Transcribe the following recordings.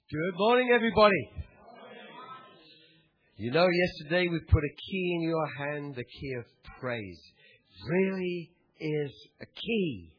Good morning, everybody. You know, yesterday we put a key in your hand, the key of praise. Really is a key.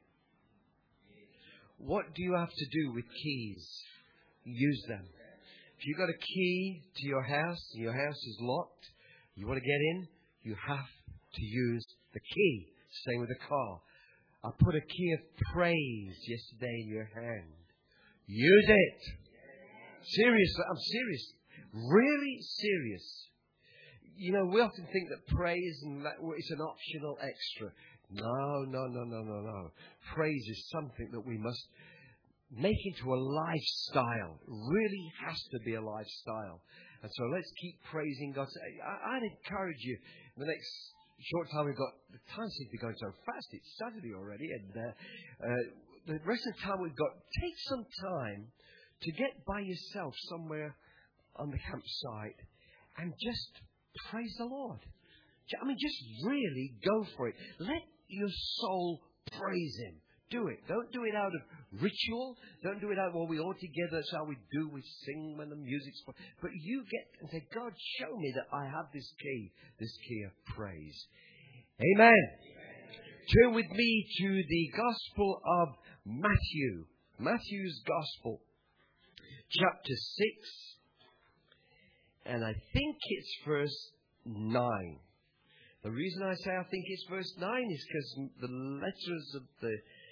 What do you have to do with keys? Use them. If you've got a key to your house, and your house is locked, you want to get in, you have to use the key. Same with a car. I put a key of praise yesterday in your hand. Use it. Seriously, I'm serious. Really serious. You know, we often think that praise and that is an optional extra. No. Praise is something that we must make into a lifestyle. It really has to be a lifestyle. And so let's keep praising God. I'd encourage you, in the next short time the time seems to be going so fast. It's Saturday already. And the rest of the time we've got, take some time to get by yourself somewhere on the campsite and just praise the Lord. I mean, just really go for it. Let your soul praise Him. Do it. Don't do it out of ritual. Don't do it out, well, we all together, that's how we do. We sing when the music's playing. But you get and say, God, show me that I have this key of praise. Amen. Turn with me to the Gospel of Matthew. Matthew's Gospel. Chapter 6, and I think it's verse 9. The reason I say I think it's verse 9 is because the letters of the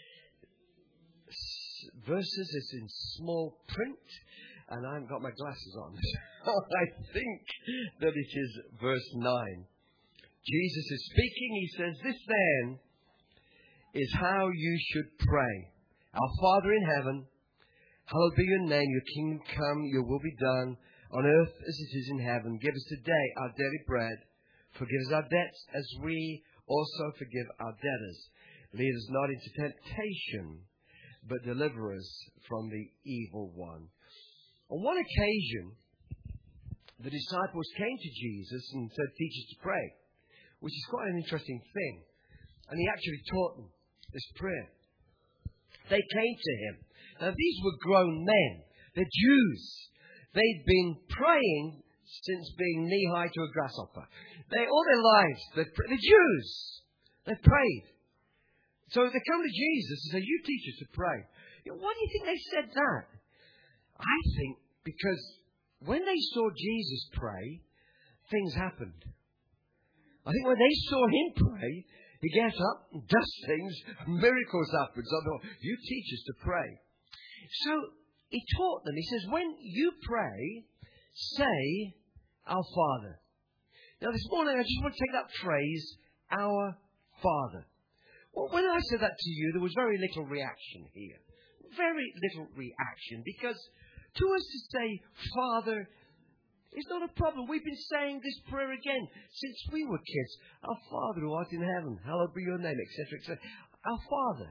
verses is in small print, and I haven't got my glasses on. So I think that it is verse 9. Jesus is speaking. He says, "This then is how you should pray. Our Father in heaven, hallowed be your name, your kingdom come, your will be done, on earth as it is in heaven. Give us today our daily bread. Forgive us our debts as we also forgive our debtors. Lead us not into temptation, but deliver us from the evil one." On one occasion, the disciples came to Jesus and said, "Teach us to pray," which is quite an interesting thing. And He actually taught them this prayer. They came to Him. Now, these were grown men. They're Jews. They'd been praying since being knee-high to a grasshopper. All their lives, they're Jews. They prayed. So they come to Jesus and say, "You teach us to pray." You know, why do you think they said that? I think because when they saw Jesus pray, things happened. I think when they saw Him pray, He gets up and does things, miracles happen. So you teach us to pray. So He taught them. He says, when you pray, say, "Our Father." Now this morning I just want to take that phrase, "Our Father." Well, when I said that to you, there was very little reaction here. Very little reaction. Because to us to say, "Father," is not a problem. We've been saying this prayer again since we were kids. "Our Father who art in heaven, hallowed be your name," etc., etc. Our Father.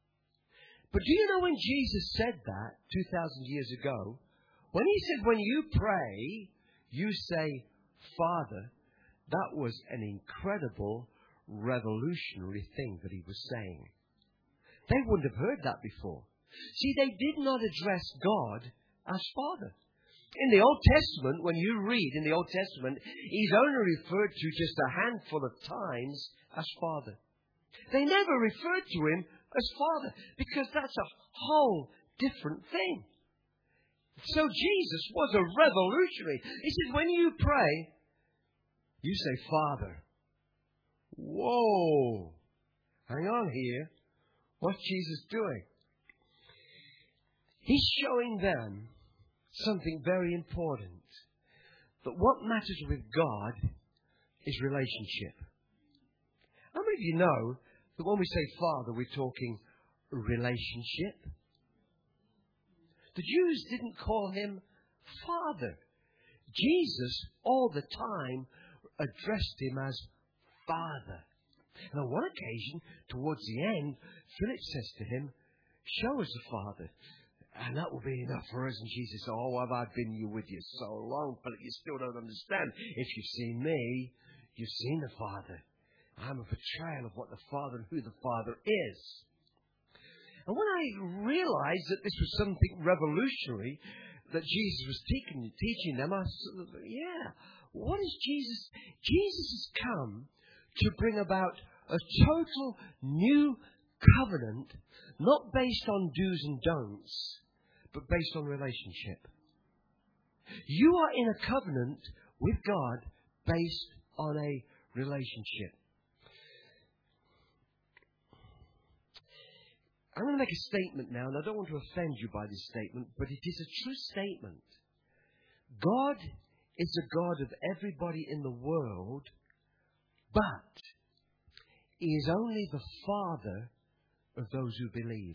But do you know when Jesus said that 2,000 years ago? When He said, when you pray, you say, "Father," that was an incredible, revolutionary thing that He was saying. They wouldn't have heard that before. See, they did not address God as Father. In the Old Testament, when you read in the Old Testament, He's only referred to just a handful of times as Father. They never referred to Him as Father, because that's a whole different thing. So Jesus was a revolutionary. He said, when you pray, you say, "Father." Whoa! Hang on here. What's Jesus doing? He's showing them something very important. That what matters with God is relationship. How many of you know that when we say Father, we're talking relationship? The Jews didn't call Him Father. Jesus, all the time, addressed Him as Father. And on one occasion, towards the end, Philip says to Him, "Show us the Father, and that will be enough for us." And Jesus said, "Oh, have I been with you so long, Philip, you still don't understand. If you've seen me, you've seen the Father. I'm a portrayal of what the Father and who the Father is." And when I realized that this was something revolutionary, that Jesus was teaching them, I said, yeah, what is Jesus? Jesus has come to bring about a total new covenant, not based on do's and don'ts, but based on relationship. You are in a covenant with God based on a relationship. I'm going to make a statement now, and I don't want to offend you by this statement, but it is a true statement. God is the God of everybody in the world, but He is only the Father of those who believe.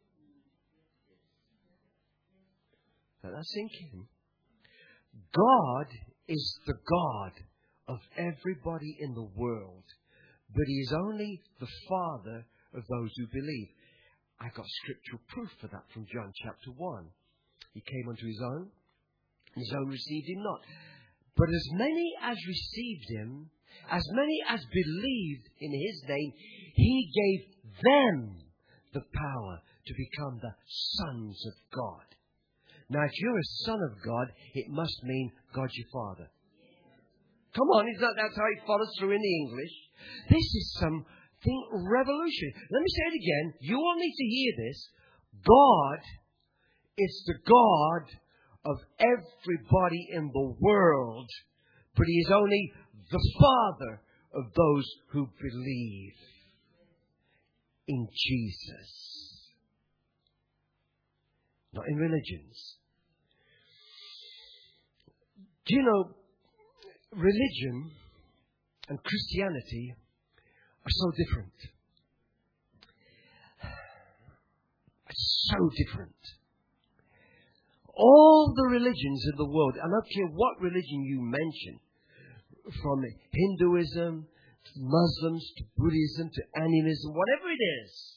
Let that sink in. God is the God of everybody in the world, but He is only the Father of those who believe. I got scriptural proof for that from John chapter 1. He came unto His own, and His own received Him not. But as many as received Him, as many as believed in His name, He gave them the power to become the sons of God. Now, if you're a son of God, it must mean God's your Father. Come on, that's how it follows through in the English. This is something revolutionary. Let me say it again. You all need to hear this. God is the God of everybody in the world, but He is only the Father of those who believe in Jesus. Not in religions. Do you know, religion and Christianity are so different. It's so different. All the religions in the world, I don't care what religion you mention, from Hinduism, to Muslims, to Buddhism, to animism, whatever it is,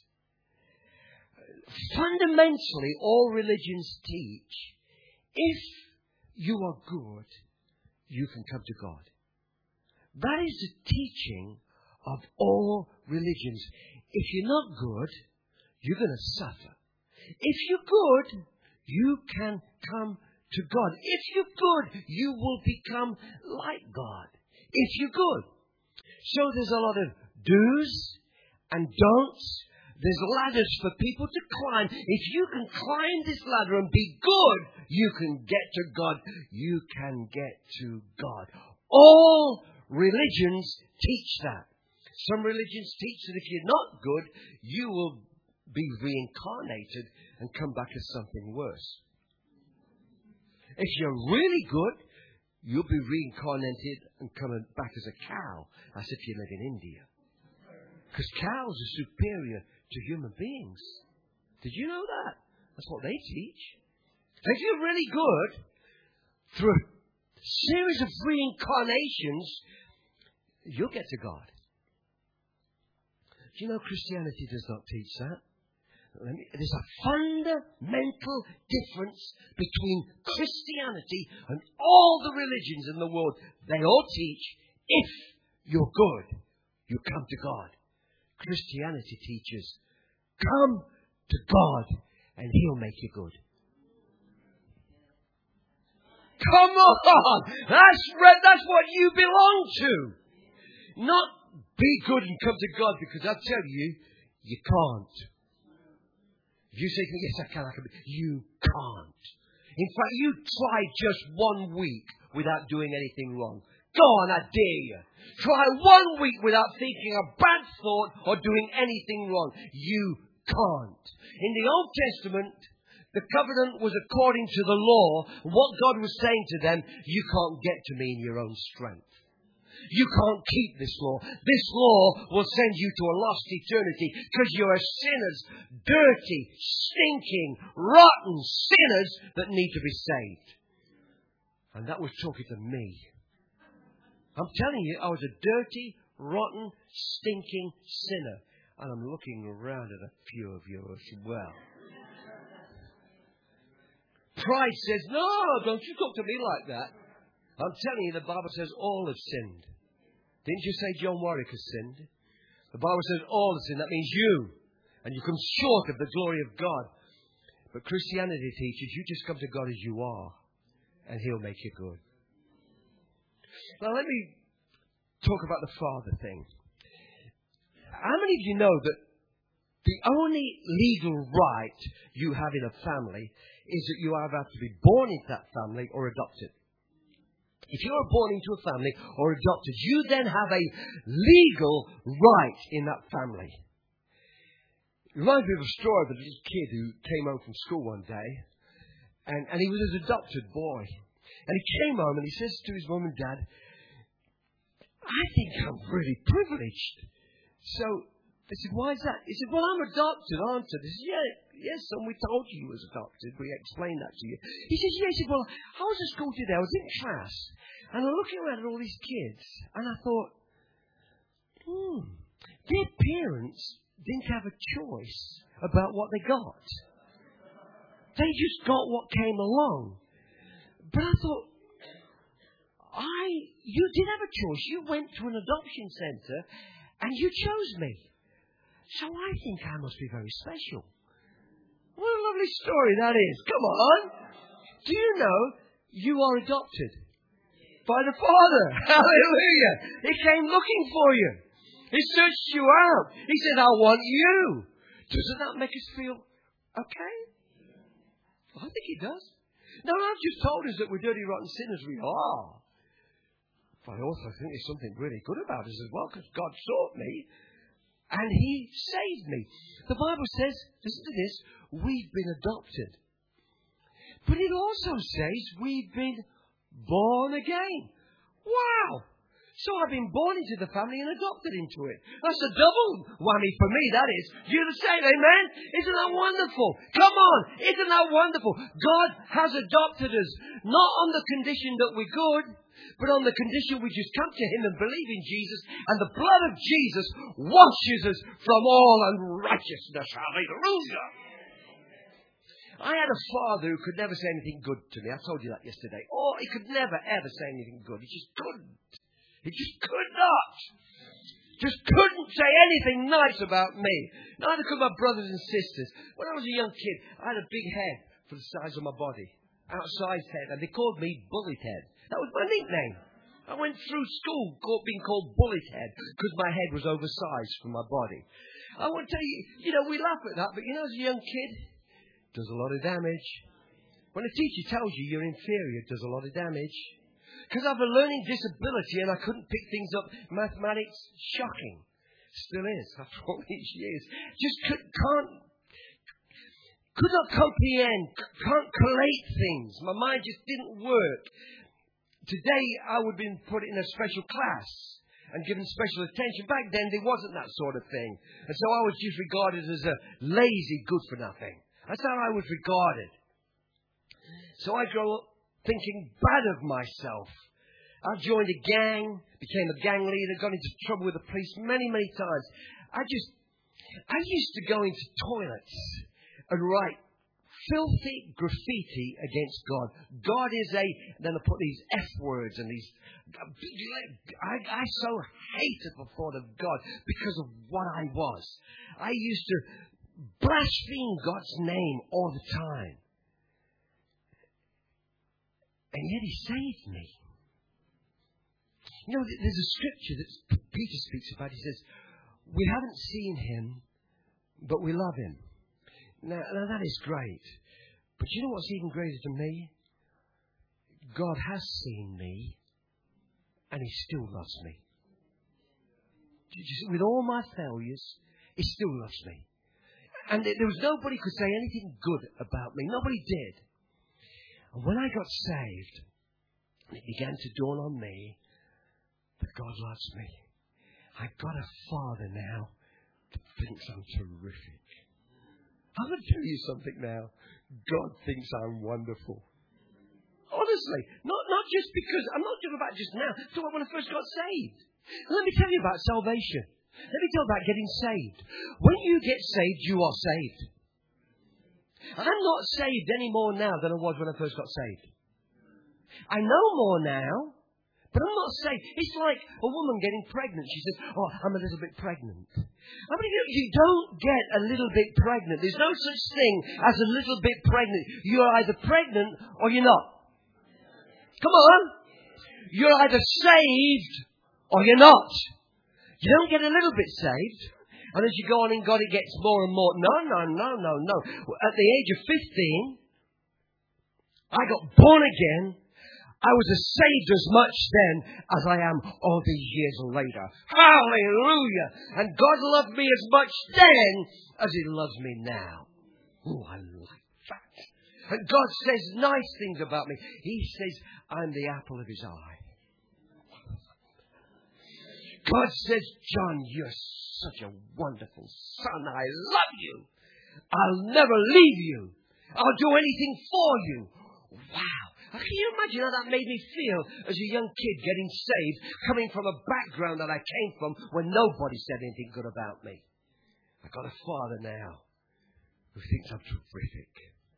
fundamentally all religions teach, if you are good, you can come to God. That is the teaching of all religions. If you're not good, you're going to suffer. If you're good, you can come to God. If you're good, you will become like God. If you're good. So there's a lot of do's and don'ts. There's ladders for people to climb. If you can climb this ladder and be good, you can get to God. You can get to God. All religions teach that. Some religions teach that if you're not good, you will be reincarnated and come back as something worse. If you're really good, you'll be reincarnated and come back as a cow, as if you live in India. Because cows are superior to human beings. Did you know that? That's what they teach. If you're really good, through a series of reincarnations, you'll get to God. Do you know Christianity does not teach that? There's a fundamental difference between Christianity and all the religions in the world. They all teach, if you're good, you come to God. Christianity teaches, come to God and He'll make you good. Come on! That's what you belong to. Not be good and come to God, because I tell you, you can't. If you say to me, yes, I can. You can't. In fact, you try just 1 week without doing anything wrong. Go on, I dare you. Try 1 week without thinking a bad thought or doing anything wrong. You can't. In the Old Testament, the covenant was according to the law. What God was saying to them, you can't get to me in your own strength. You can't keep this law. This law will send you to a lost eternity because you are sinners, dirty, stinking, rotten sinners that need to be saved. And that was talking to me. I'm telling you, I was a dirty, rotten, stinking sinner. And I'm looking around at a few of you as well. Pride says, no, don't you talk to me like that. I'm telling you, the Bible says all have sinned. Didn't you say John Warwick has sinned? The Bible says all have sinned. That means you. And you come short of the glory of God. But Christianity teaches you just come to God as you are, and He'll make you good. Now let me talk about the father thing. How many of you know that the only legal right you have in a family is that you either have to be born into that family or adopted? If you are born into a family or adopted, you then have a legal right in that family. It reminds me of a story of a little kid who came home from school one day, and he was an adopted boy. And he came home and he says to his mum and dad, I think I'm really privileged. So they said, why is that? He said, well, I'm adopted, aren't I? They said, yes, son, we told you was adopted. We explained that to you. He says, yes. He said, well, I was at school today. I was in class, and I'm looking around at all these kids, and I thought, their parents didn't have a choice about what they got. They just got what came along. But I thought, you did have a choice. You went to an adoption centre and you chose me. So I think I must be very special. What a lovely story that is. Come on. Do you know you are adopted by the Father? Hallelujah. He came looking for you. He searched you out. He said, I want you. Doesn't that make us feel okay? I think He does. No, I've just told us that we're dirty, rotten sinners. We are. But I also think there's something really good about us as well, because God sought me and He saved me. The Bible says, listen to this, we've been adopted. But it also says we've been born again. Wow! So I've been born into the family and adopted into it. That's a double whammy for me, that is. You're the same, amen? Isn't that wonderful? Come on, isn't that wonderful? God has adopted us, not on the condition that we're good, but on the condition we just come to Him and believe in Jesus, and the blood of Jesus washes us from all unrighteousness. Hallelujah! I had a father who could never say anything good to me. I told you that yesterday. Oh, he could never, ever say anything good. He just couldn't. He just could not. Just couldn't say anything nice about me. Neither could my brothers and sisters. When I was a young kid, I had a big head for the size of my body. Outsized head. And they called me Bullet Head. That was my nickname. I went through school being called Bullet Head because my head was oversized for my body. I want to tell you, we laugh at that, but as a young kid, it does a lot of damage. When a teacher tells you you're inferior, it does a lot of damage. Because I have a learning disability and I couldn't pick things up. Mathematics, shocking. Still is, after all these years. Just could not comprehend, can't collate things. My mind just didn't work. Today, I would have been put in a special class and given special attention. Back then, there wasn't that sort of thing. And so I was just regarded as a lazy good for nothing. That's how I was regarded. So I grew up thinking bad of myself. I joined a gang, became a gang leader, got into trouble with the police many, many times. I used to go into toilets and write filthy graffiti against God. God is then I put these F words and these, I so hated the thought of God because of what I was. I used to blaspheme God's name all the time. And yet He saved me. There's a scripture that Peter speaks about. He says, we haven't seen Him, but we love Him. Now that is great. But you know what's even greater to me? God has seen me, and He still loves me. With all my failures, He still loves me. And there was nobody who could say anything good about me. Nobody did. And when I got saved, it began to dawn on me that God loves me. I've got a Father now that thinks I'm terrific. I'm going to tell you something now. God thinks I'm wonderful. Honestly, not just because, I'm not talking about just now. I'm talking about when I first got saved. Let me tell you about salvation. Let me tell you about getting saved. When you get saved, you are saved. I'm not saved any more now than I was when I first got saved. I know more now But I'm not saying, it's like a woman getting pregnant. She says, oh, I'm a little bit pregnant. I mean, you don't get a little bit pregnant. There's no such thing as a little bit pregnant. You're either pregnant or you're not. Come on. You're either saved or you're not. You don't get a little bit saved. And as you go on in God, it gets more and more. No. At the age of 15, I got born again. I was saved as much then as I am all these years later. Hallelujah! And God loved me as much then as He loves me now. Oh, I like that. And God says nice things about me. He says, I'm the apple of His eye. God says, John, you're such a wonderful son. I love you. I'll never leave you. I'll do anything for you. Wow. Can you imagine how that made me feel as a young kid getting saved, coming from a background that I came from where nobody said anything good about me? I've got a father now who thinks I'm terrific.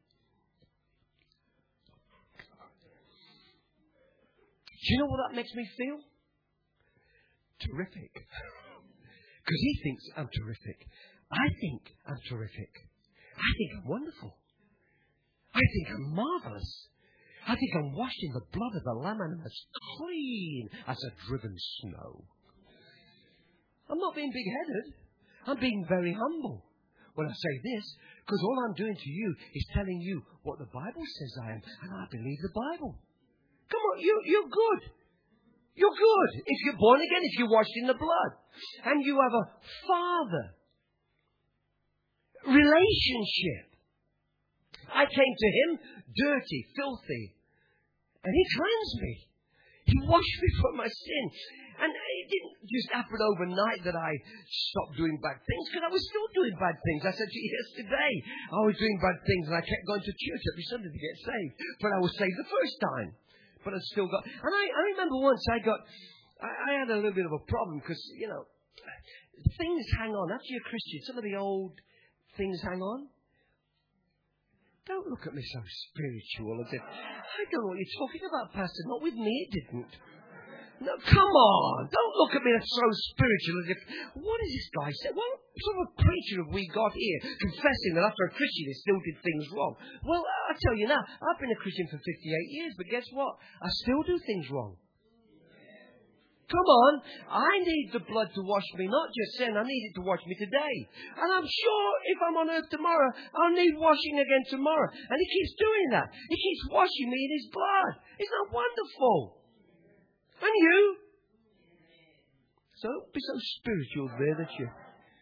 Do you know what that makes me feel? Terrific. Because he thinks I'm terrific. I think I'm terrific. I think I'm wonderful. I think I'm marvelous. I think I'm washed in the blood of the Lamb and I'm as clean as a driven snow. I'm not being big-headed. I'm being very humble when I say this, because all I'm doing to you is telling you what the Bible says I am, and I believe the Bible. Come on, you're good. You're good. If you're born again, if you're washed in the blood, and you have a Father relationship. I came to Him dirty, filthy, and He cleansed me. He washed me from my sin. And it didn't just happen overnight that I stopped doing bad things, because I was still doing bad things. I said to you yesterday, I was doing bad things, and I kept going to church every Sunday to get saved. But I was saved the first time. But I still got... And I remember once I had a little bit of a problem, because, you know, things hang on. After you're a Christian, some of the old things hang on. Don't look at me so spiritual as if, I don't know what you're talking about, Pastor. Not with me, it didn't. No, come on. Don't look at me so spiritual as if, what is this guy saying? What sort of a preacher have we got here confessing that after a Christian he still did things wrong? Well, I tell you now, I've been a Christian for 58 years, but guess what? I still do things wrong. Come on, I need the blood to wash me, not just then, I need it to wash me today. And I'm sure if I'm on earth tomorrow, I'll need washing again tomorrow. And He keeps doing that. He keeps washing me in His blood. Isn't that wonderful? And you? So don't be so spiritual there that you...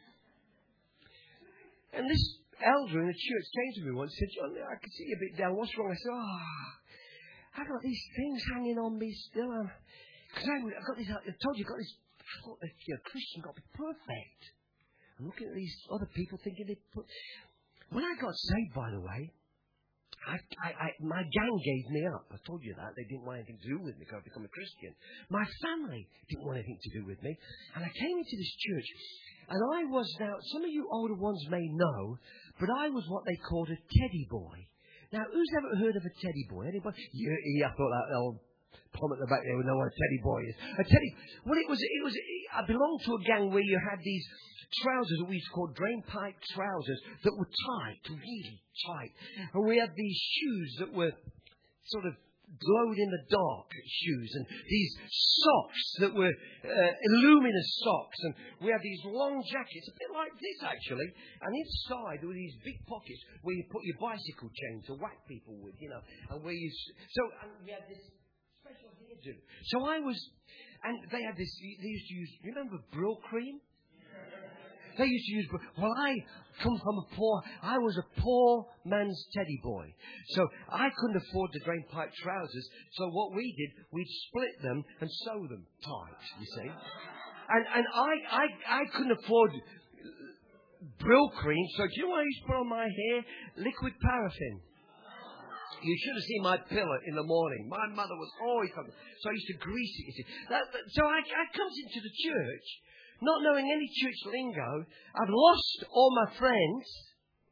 And this elder in the church came to me once and said, John, I can see you a bit down. What's wrong? I said, I've got these things hanging on me still. Because I've got this, I told you, I've got this, I thought that you're a Christian, got to be perfect. I'm looking at these other people thinking they put... When I got saved, by the way, my gang gave me up. I told you that. They didn't want anything to do with me because I'd become a Christian. My family didn't want anything to do with me. And I came into this church, and I was now, some of you older ones may know, but I was what they called a teddy boy. Now, who's ever heard of a teddy boy? Anybody? Yeah, I thought that old plum at the back there would know what a teddy boy is. Well, I belonged to a gang where you had these trousers that we used to call drain pipe trousers that were tight, really tight. And we had these shoes that were sort of glowed in the dark shoes, and these socks that were luminous socks, and we had these long jackets, a bit like this actually, and inside there were these big pockets where you put your bicycle chain to whack people with, you know, and and we had this special hairdo. So and they had this, they used to use, you remember Brill cream? They used to use, well, I come from I was a poor man's teddy boy. So I couldn't afford the drain pipe trousers. So what we did, we'd split them and sew them tight, you see. And I couldn't afford Brill cream. So do you know what I used to put on my hair? Liquid paraffin. You should have seen my pillow in the morning. My mother was always coming. So I used to grease it, you see. So I comes into the church, not knowing any church lingo. I've lost all my friends.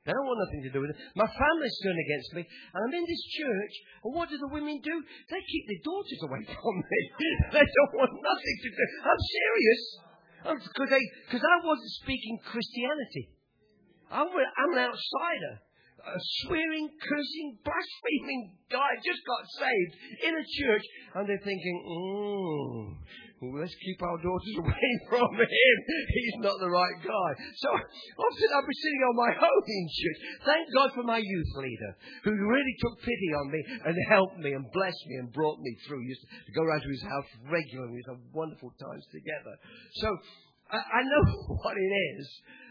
They don't want nothing to do with it. My family's turned against me, and I'm in this church, and what do the women do? They keep their daughters away from me. They don't want nothing to do. I'm serious. Because I wasn't speaking Christianity. I'm an outsider. A swearing, cursing, blaspheming guy just got saved in a church, and they're thinking, let's keep our daughters away from him. He's not the right guy. So often I'll be sitting on my own in church. Thank God for my youth leader, who really took pity on me and helped me and blessed me and brought me through. He used to go around to his house regularly. We used to have wonderful times together. So I know what it is.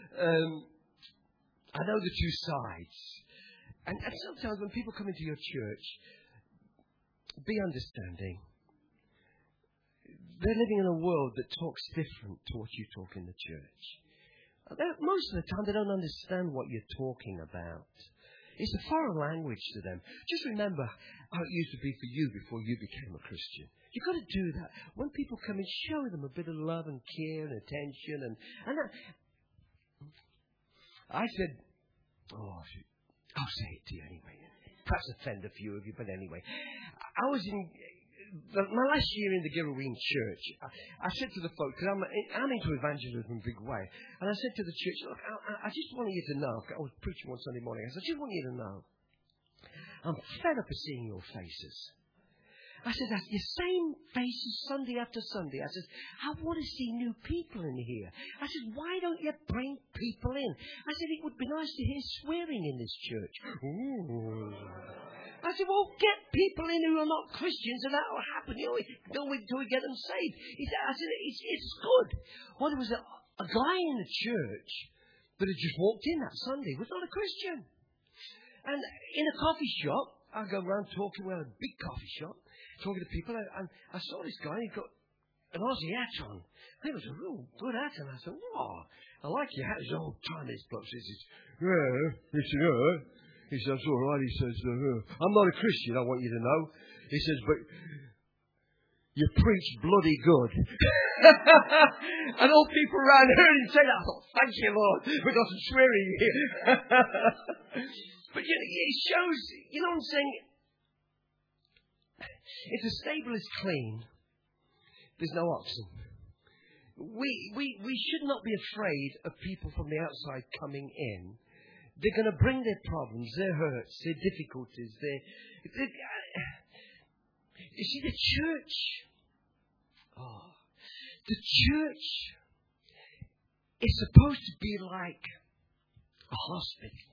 I know the two sides. And sometimes when people come into your church, be understanding. They're living in a world that talks different to what you talk in the church. Most of the time, they don't understand what you're talking about. It's a foreign language to them. Just remember how it used to be for you before you became a Christian. You've got to do that. When people come in, show them a bit of love and care and attention. And that. I said, I'll say it to you anyway. Perhaps offend a few of you, but anyway. I was in my last year in the Geraldine Church. I said to the folks, because I'm into evangelism in a big way, and I said to the church, look, I just want you to know, I was preaching one Sunday morning, I said, I just want you to know, I'm fed up of seeing your faces. I said, that's the same faces Sunday after Sunday. I said, I want to see new people in here. I said, why don't you bring people in? I said, it would be nice to hear swearing in this church. Ooh. I said, well, get people in who are not Christians, and that will happen. Don't wait until we get them saved. I said, it's good. Well, there was a guy in the church that had just walked in that Sunday, was not a Christian. And in a coffee shop, I go around talking, we had a big coffee shop, talking to people, and I saw this guy, he got an Aussie hat on. It was a real good hat, and I said, wow, I like your hat. He's old time, this bloke says, he says, that's all right. He says, I'm not a Christian, I want you to know. He says, but you preach bloody good. And all people around heard him say that. I thought, thank you, Lord, we got some swearing here. But it shows, you know what I'm saying? If the stable is clean, there's no oxen. We should not be afraid of people from the outside coming in. They're going to bring their problems, their hurts, their difficulties. You see, the church is supposed to be like a hospital.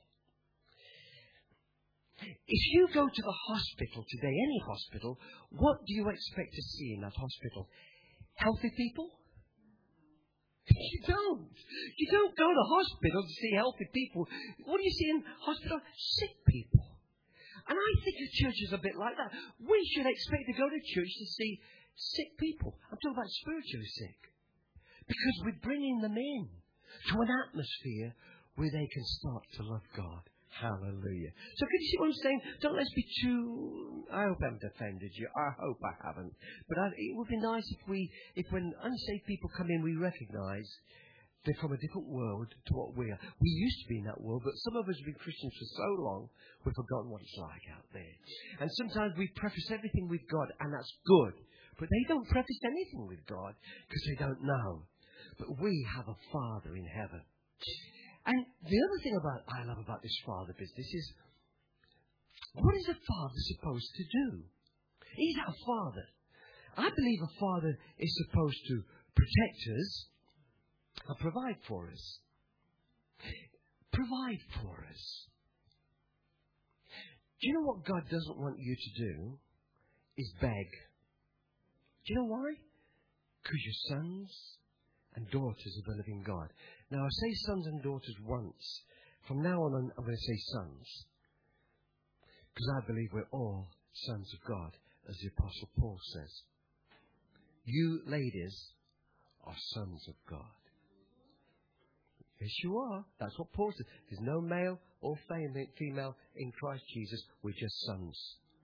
If you go to the hospital today, any hospital, what do you expect to see in that hospital? Healthy people? You don't. You don't go to hospital to see healthy people. What do you see in hospital? Sick people. And I think the church is a bit like that. We should expect to go to church to see sick people. I'm talking about spiritually sick. Because we're bringing them in to an atmosphere where they can start to love God. Hallelujah. So can you see what I'm saying? Don't let's be too... I hope I haven't offended you. I hope I haven't. But it would be nice if when unsaved people come in, we recognise they're from a different world to what we are. We used to be in that world, but some of us have been Christians for so long, we've forgotten what it's like out there. And sometimes we preface everything with God, and that's good. But they don't preface anything with God because they don't know. But we have a Father in heaven. And the other thing I love about this father business is, what is a father supposed to do? He's our father. I believe a father is supposed to protect us and provide for us. Provide for us. Do you know what God doesn't want you to do? Is beg. Do you know why? Because you're sons and daughters of the living God. Now, I say sons and daughters once. From now on, I'm going to say sons. Because I believe we're all sons of God, as the Apostle Paul says. You ladies are sons of God. Yes, you are. That's what Paul says. There's no male or female in Christ Jesus. We're just sons.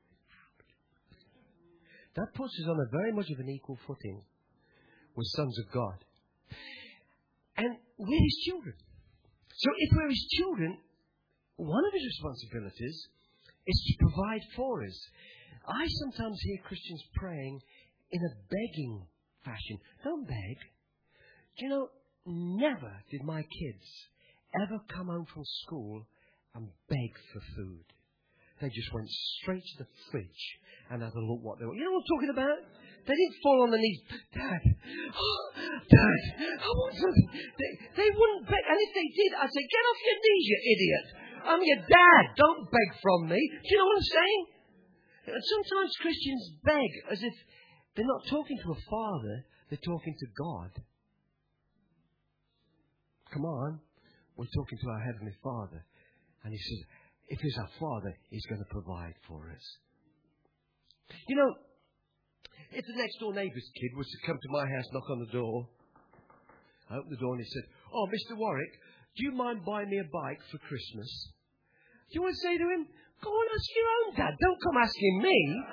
That puts us on a very much of an equal footing with sons of God. And we're His children. So if we're His children, one of his responsibilities is to provide for us. I sometimes hear Christians praying in a begging fashion. Don't beg. Do you know, never did my kids ever come home from school and beg for food. They just went straight to the fridge and had a look what they were. You know what I'm talking about? They didn't fall on their knees. Dad, Dad, I want something. They wouldn't beg. And if they did, I'd say, get off your knees, you idiot. I'm your dad. Don't beg from me. Do you know what I'm saying? And sometimes Christians beg as if they're not talking to a father. They're talking to God. Come on. We're talking to our Heavenly Father. And He says, if He's our Father, He's going to provide for us. You know, if the next door neighbour's kid was to come to my house, knock on the door, I opened the door and he said, oh, Mr. Warwick, do you mind buying me a bike for Christmas? Do you want to say to him, go and ask your own dad. Don't come asking me.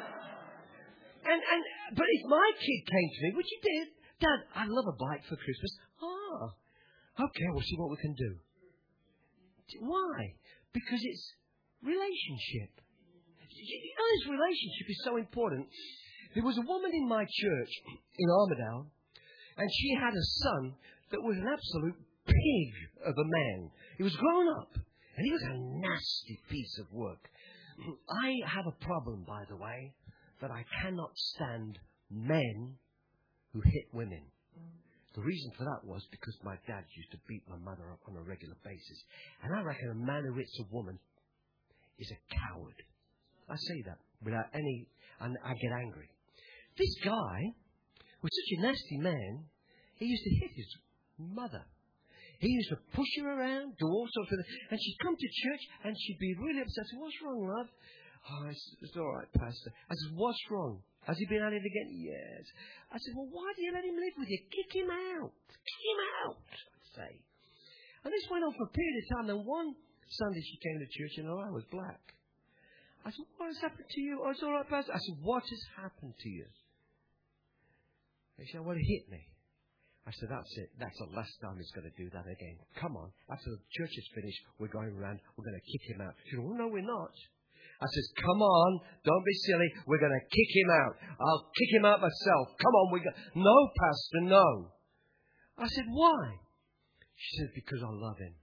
But if my kid came to me, which he did, Dad, I love a bike for Christmas. Okay, we'll see what we can do. Why? Because it's relationship. You know, this relationship is so important. There was a woman in my church in Armadale, and she had a son that was an absolute pig of a man. He was grown up, and he was a nasty piece of work. I have a problem, by the way, that I cannot stand men who hit women. The reason for that was because my dad used to beat my mother up on a regular basis. And I reckon a man who hits a woman is a coward. I say that without any... And I get angry. This guy was such a nasty man, he used to hit his mother. He used to push her around, do all sorts of things. And she'd come to church and she'd be really upset. I said, what's wrong, love? Oh, it's all right, Pastor. I said, what's wrong? Has he been at it again? Yes. I said, well, why do you let him live with you? Kick him out. Kick him out, I'd say. And this went on for a period of time. Then one Sunday she came to church and her eye was black. I said, what has happened to you? Oh, it's all right, Pastor. I said, what has happened to you? He said, well, it hit me. I said, that's it. That's the last time he's going to do that again. Come on. After the church is finished, we're going around. We're going to kick him out. She said, well, no, we're not. I said, come on. Don't be silly. We're going to kick him out. I'll kick him out myself. Come on. No, Pastor, no. I said, why? She said, because I love him.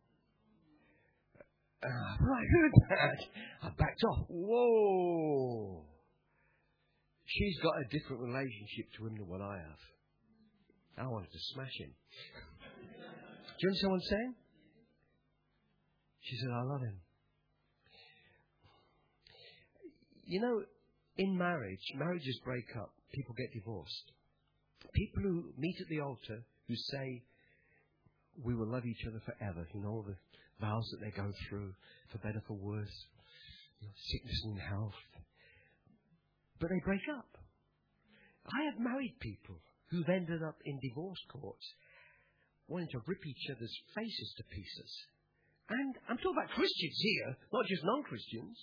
When I heard that, I backed off. Whoa. She's got a different relationship to him than what I have. I wanted to smash him. Do you understand what I'm saying? She said, I love him. You know, in marriage, marriages break up. People get divorced. People who meet at the altar, who say, we will love each other forever. You know, the vows that they go through, for better, for worse, sickness and health. But they break up. I have married people who've ended up in divorce courts wanting to rip each other's faces to pieces. And I'm talking about Christians here, not just non-Christians.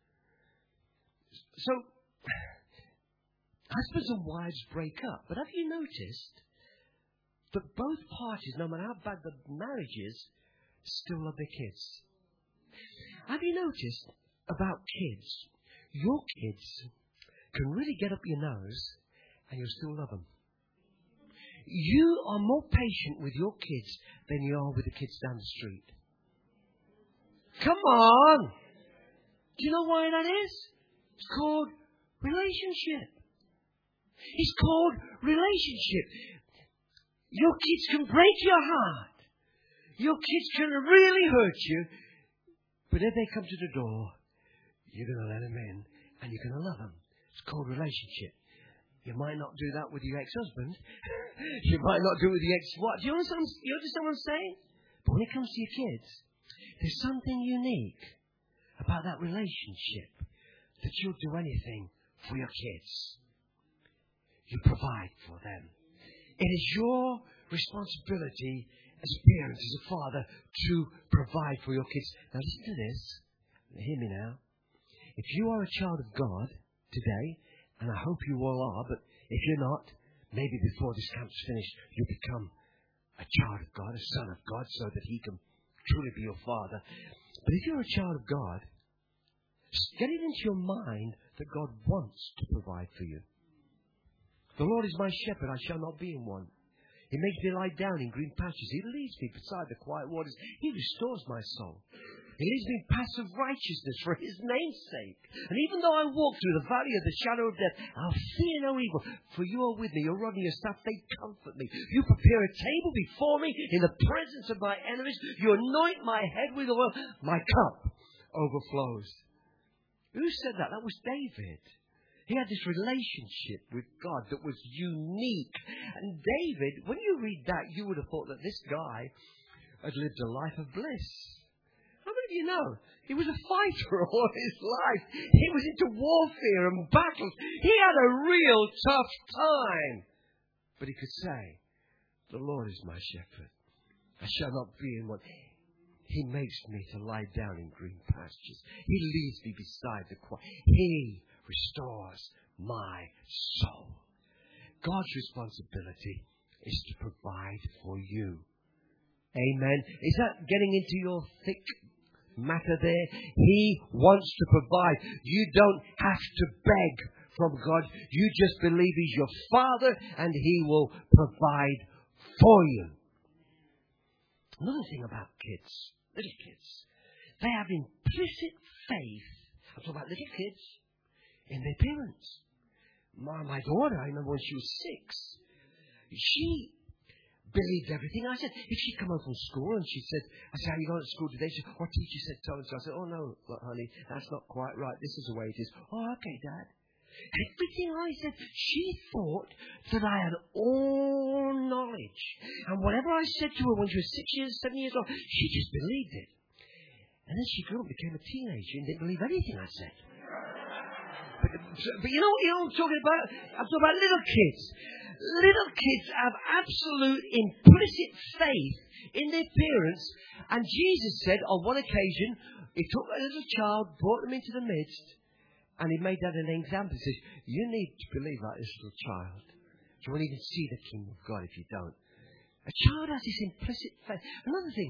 So, husbands and wives break up. But have you noticed that both parties, no matter how bad the marriage is, still love their kids? Have you noticed about kids? Your kids can really get up your nose and you'll still love them. You are more patient with your kids than you are with the kids down the street. Come on! Do you know why that is? It's called relationship. It's called relationship. Your kids can break your heart. Your kids can really hurt you. But if they come to the door, you're going to let them in and you're going to love them. It's called relationship. You might not do that with your ex-husband. You might not do it with your ex-wife. Do you understand what I'm saying? But when it comes to your kids, there's something unique about that relationship, that you'll do anything for your kids. You provide for them. It is your responsibility as parents, as a father, to provide for your kids. Now listen to this. Hear me now. If you are a child of God today, and I hope you all are, but if you're not, maybe before this camp's finished, you'll become a child of God, a son of God, so that He can truly be your father. But if you're a child of God, get it into your mind that God wants to provide for you. The Lord is my shepherd, I shall not be in want. He makes me lie down in green pastures. He leads me beside the quiet waters. He restores my soul. He leads me in paths of righteousness for His name's sake. And even though I walk through the valley of the shadow of death, I'll fear no evil, for you are with me. Your rod and your staff, they comfort me. You prepare a table before me in the presence of my enemies. You anoint my head with oil. My cup overflows. Who said that? That was David. He had this relationship with God that was unique. And David, when you read that, you would have thought that this guy had lived a life of bliss. How many of you know? He was a fighter all his life. He was into warfare and battles. He had a real tough time. But he could say, the Lord is my shepherd. I shall not be in want. He makes me to lie down in green pastures. He leads me beside the quiet. He restores my soul. God's responsibility is to provide for you. Amen. Is that getting into your thick matter there? He wants to provide. You don't have to beg from God. You just believe He's your Father and He will provide for you. Another thing about kids, little kids, they have implicit faith. I'm talking about little kids in their parents. My daughter, I remember when she was 6, she believed everything I said. If she'd come home from school and she said, I said, how are you going to school today? She said, our teacher said so and so. I said, oh no, look, honey, that's not quite right. This is the way it is. Oh, okay, Dad. Everything I said, she thought that I had all knowledge. And whatever I said to her when she was 6 years, 7 years old, she just believed it. And then she grew up, became a teenager, and didn't believe anything I said. But you know what I'm talking about? I'm talking about little kids. Little kids have absolute implicit faith in their parents. And Jesus said on one occasion, He took a little child, brought them into the midst, and He made that an example. He says, you need to believe like this little child. You won't even see the kingdom of God if you don't. A child has this implicit faith. Another thing,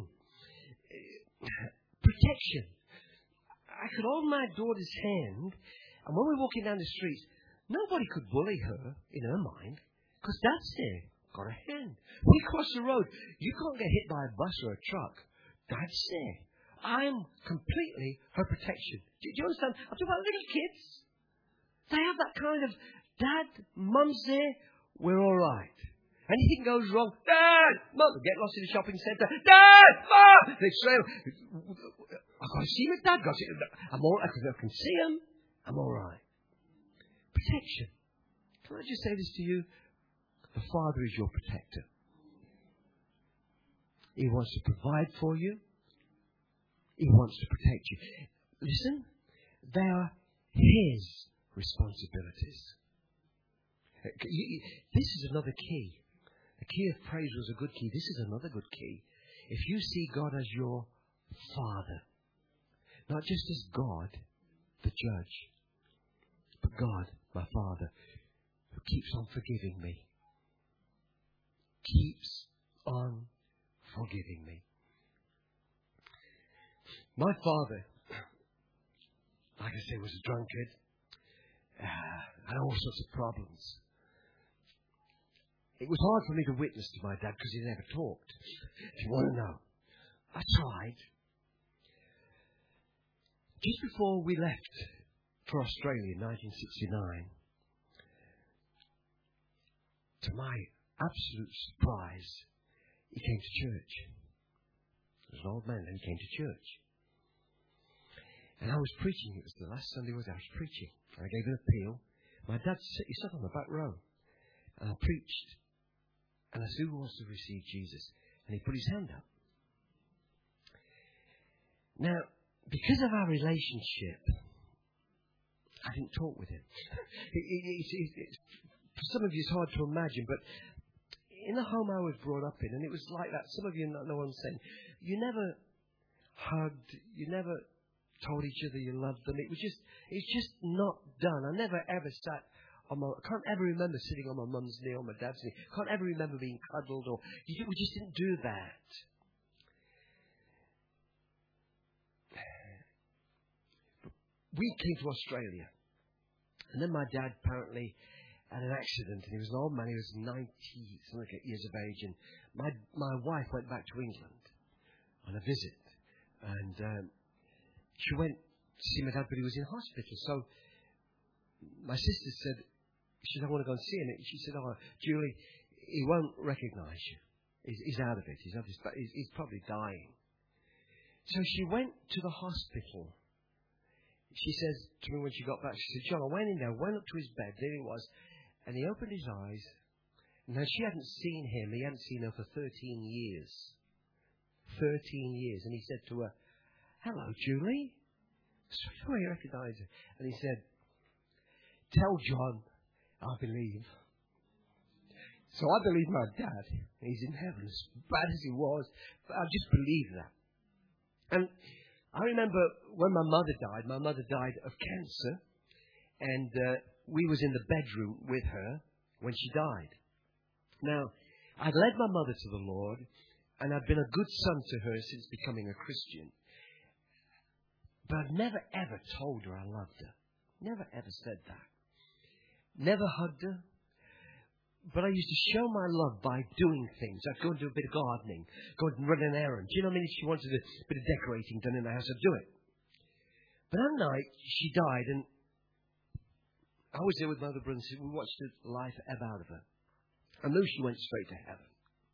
protection. I could hold my daughter's hand, and when we're walking down the streets, nobody could bully her in her mind, because Dad's there, got a hand. When we cross the road, you can't get hit by a bus or a truck. Dad's there. I'm completely her protection. Do you understand? I'm talking about little kids. They have that kind of, Dad, Mum's there, we're all right. Anything goes wrong, Dad, Mum, get lost in the shopping centre, Dad, Mum, they say, I've got to see my Dad, I'm all right, I can see him, I'm all right. Protection. Can I just say this to you? The Father is your protector. He wants to provide for you. He wants to protect you. Listen, they are His responsibilities. This is another key. The key of praise was a good key. This is another good key. If you see God as your Father, not just as God, the judge, but God, my Father, who keeps on forgiving me. Keeps on forgiving me. My father, like I say, was a drunkard. Had all sorts of problems. It was hard for me to witness to my dad because he never talked. If you want to know. I tried. Just before we left for Australia in 1969, to my absolute surprise, he came to church. He was an old man, and he came to church. And I was preaching. It was the last Sunday I was preaching. I gave an appeal. My dad he sat on the back row. And I preached. And I said, who wants to receive Jesus? And he put his hand up. Now, because of our relationship, I didn't talk with him. For some of you, it's hard to imagine, but in the home I was brought up in, and it was like that. Some of you know what I'm saying. You never hugged. You never told each other you loved them. It's just not done. I never ever sat on I can't ever remember sitting on my mum's knee or my dad's knee. I can't ever remember being cuddled we just didn't do that. we came to Australia. And then my dad apparently had an accident, and he was an old man. He was 90 years of age, and my wife went back to England on a visit, and she went to see my dad, but he was in hospital. So my sister said, she said, I want to go and see him. She said, oh, Julie, he won't recognise you. He's out of it. He's probably dying. So she went to the hospital. She says to me when she got back, she said, John, I went in there, went up to his bed, there he was, and he opened his eyes. Now, she hadn't seen him. He hadn't seen her for 13 years. 13 years. And he said to her, hello, Julie. Straight away he recognised her. And he said, tell John I believe. So I believe my dad. He's in heaven, as bad as he was. But I just believe that. And I remember when my mother died of cancer. And we was in the bedroom with her when she died. Now, I'd led my mother to the Lord, and I'd been a good son to her since becoming a Christian. But I'd never, ever told her I loved her. Never, ever said that. Never hugged her. But I used to show my love by doing things. I'd go and do a bit of gardening, go and run an errand. Do you know what I mean? If she wanted a bit of decorating done in the house, I'd do it. But that night, she died, and I was there with my other brother, and we watched the life ebb out of her. I knew she went straight to heaven.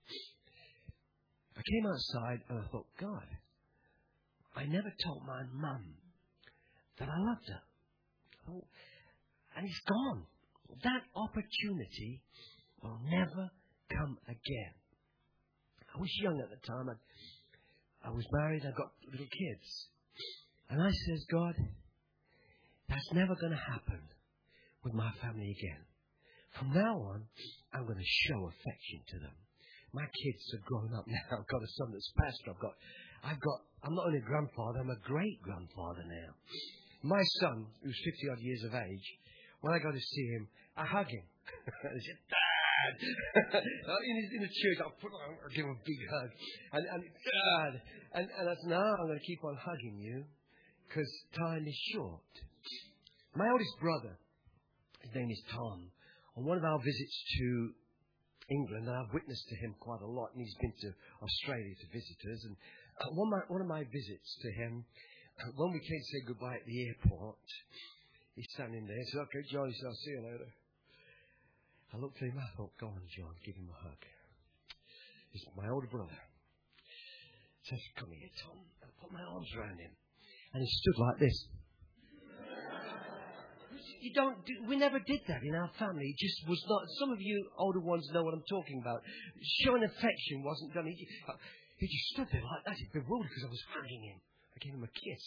I came outside and I thought, God, I never told my mum that I loved her. Oh, and it's gone. That opportunity will never come again. I was young at the time. I was married. I got little kids. And I says, God, that's never going to happen with my family again. From now on, I'm going to show affection to them. My kids are grown up now. I've got a son that's pastor. I'm not only a grandfather, I'm a great-grandfather now. My son, who's 50-odd years of age, when I go to see him, I hug him. I said, Dad! in the church, I'll give him a big hug. And Dad! And I said, no, I'm going to keep on hugging you because time is short. My oldest brother, his name is Tom, on one of our visits to England, and I've witnessed to him quite a lot, and he's been to Australia to visit us. And one of my visits to him, when we came to say goodbye at the airport, he's standing there. He said, okay, John, he said, I'll see you later. I looked at him, I thought, go on, John, give him a hug. He's my older brother. He says, come here, Tom. I put my arms around him. And he stood like this. We never did that in our family. It just was not. Some of you older ones know what I'm talking about. Showing affection wasn't done. He just stood there like that. He bewildered because I was hugging him. I gave him a kiss.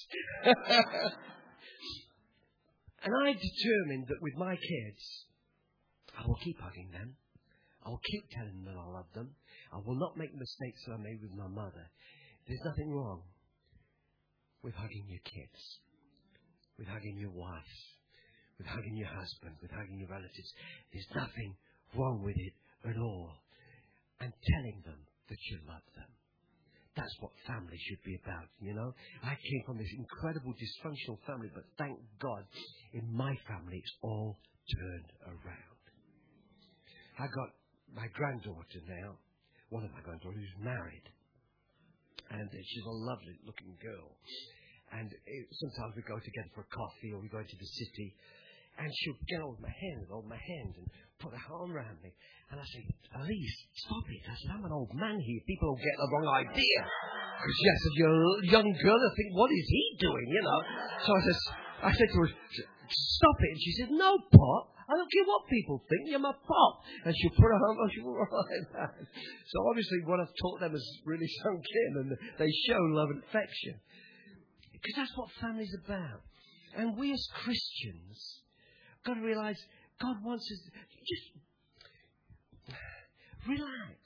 And I determined that with my kids, I will keep hugging them. I will keep telling them that I love them. I will not make mistakes that I made with my mother. There's nothing wrong with hugging your kids, with hugging your wife, with hugging your husband, with hugging your relatives. There's nothing wrong with it at all. And telling them that you love them. That's what family should be about, you know. I came from this incredible dysfunctional family, but thank God, in my family, it's all turned around. I got my granddaughter now, one of my granddaughters, who's married. And she's a lovely looking girl. And sometimes we go together for a coffee, or we go into the city. And she'll get hold of my hand, and put her arm around me. And I say, Elise, stop it. I said, I'm an old man here. People will get the wrong idea. Because she said, you're a young girl. I think, what is he doing, you know? So I said to her, stop it. And she said, no, Pop. I don't care what people think. You're my Pop. And she'll put her arm on. She'll like that. So obviously what I've taught them has really sunk in. And they show love and affection. Because that's what family's about. And we as Christians got to realize God wants us to just relax.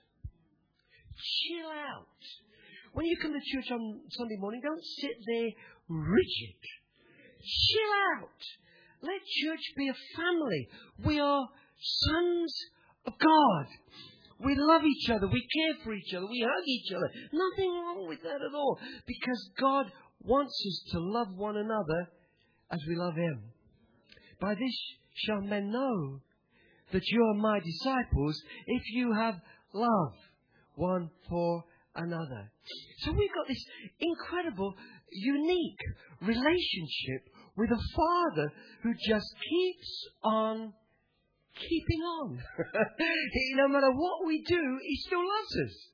Chill out. When you come to church on Sunday morning, don't sit there rigid. Chill out. Let church be a family. We are sons of God. We love each other. We care for each other. We hug each other. Nothing wrong with that at all. Because God wants us to love one another as we love Him. By this shall men know that you are my disciples, if you have love one for another. So we've got this incredible, unique relationship with a Father who just keeps on keeping on. No matter what we do, He still loves us.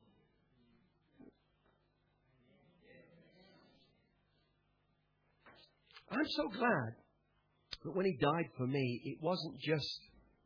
I'm so glad that when He died for me, it wasn't just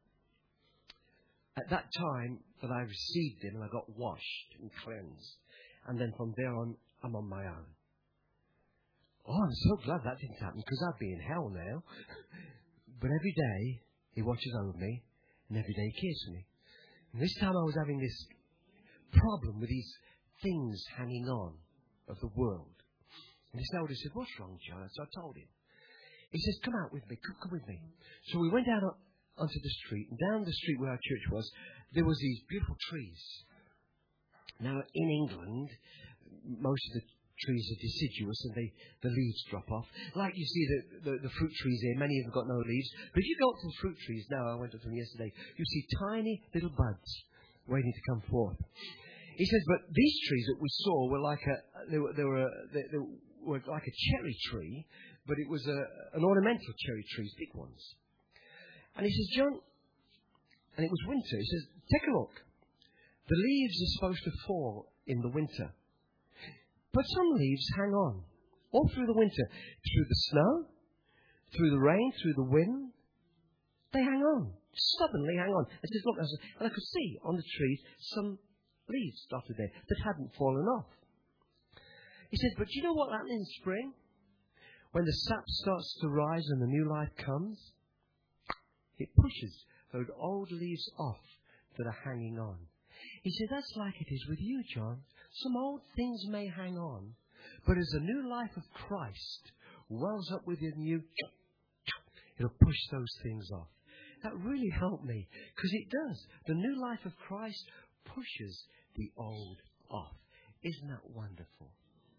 at that time that I received Him and I got washed and cleansed. And then from there on, I'm on my own. Oh, I'm so glad that didn't happen, because I'd be in hell now. But every day, He watches over me, and every day He cares for me. And this time I was having this problem with these things hanging on of the world. And this elder said, "What's wrong, John?" So I told him. He says, "Come out with me, come with me." So we went down onto the street, and down the street where our church was, there was these beautiful trees. Now, in England, most of the trees are deciduous and the leaves drop off. Like you see the fruit trees here, many of them have got no leaves. But if you go up to the fruit trees now, I went up to them yesterday, you see tiny little buds waiting to come forth. He says, but these trees that we saw were like they were like a cherry tree, but it was an ornamental cherry trees, big ones. And he says, "John," and it was winter, he says, "Take a look. The leaves are supposed to fall in the winter. But some leaves hang on all through the winter, through the snow, through the rain, through the wind. They hang on, stubbornly hang on." And he says, "Look," and I could see on the trees some leaves dotted there that hadn't fallen off. He said, "But do you know what happens in spring? When the sap starts to rise and the new life comes, it pushes those old leaves off that are hanging on." He said, "That's like it is with you, John. Some old things may hang on, but as the new life of Christ wells up within you, it'll push those things off." That really helped me, because it does. The new life of Christ pushes the old off. Isn't that wonderful?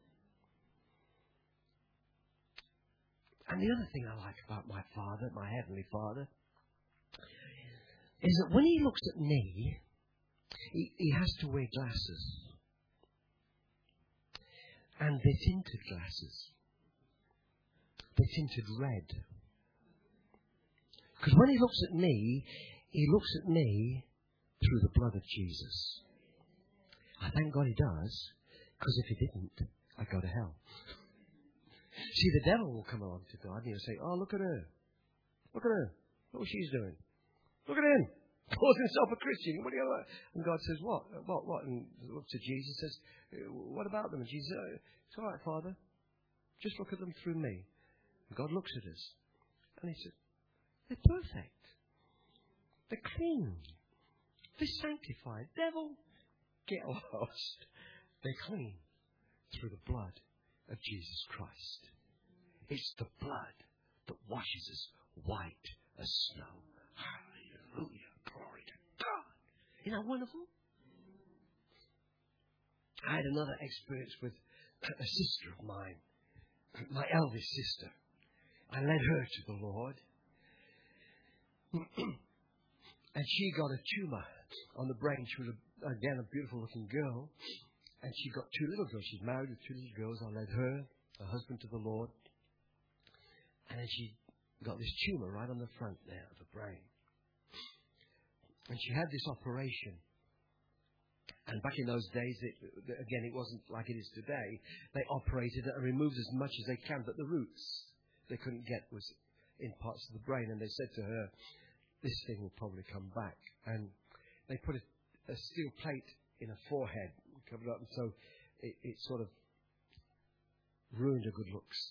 And the other thing I like about my Father, my Heavenly Father, is that when He looks at me, He has to wear glasses. And they're tinted glasses. They're tinted red. Because when He looks at me, He looks at me through the blood of Jesus. I thank God He does, because if He didn't, I'd go to hell. See, the devil will come along to God and he'll say, "Oh, look at her. Look at her. Look what she's doing. Look at him. Calls himself a Christian. What do you got?" And God says, What? And looks at Jesus and says, "What about them?" And Jesus says, "It's all right, Father. Just look at them through me." And God looks at us. And He says, "They're perfect. They're clean. They're sanctified. Devil, get lost. They're clean through the blood of Jesus Christ." It's the blood that washes us white as snow. Hallelujah. Glory to God. Isn't that wonderful? I had another experience with a sister of mine, my eldest sister. I led her to the Lord. And she got a tumor on the brain. She was, again, a beautiful looking girl. And she got two little girls. She's married with two little girls. I led her husband to the Lord. And then she got this tumor right on the front there of the brain. And she had this operation. And back in those days, it wasn't like it is today. They operated and removed as much as they can, but the roots they couldn't get was in parts of the brain. And they said to her, "This thing will probably come back." And they put a steel plate in her forehead, covered up, and so it sort of ruined her good looks.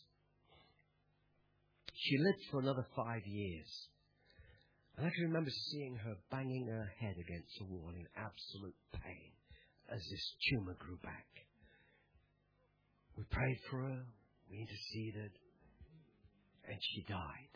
She lived for another 5 years. And I can remember seeing her banging her head against the wall in absolute pain as this tumor grew back. We prayed for her, we interceded, and she died.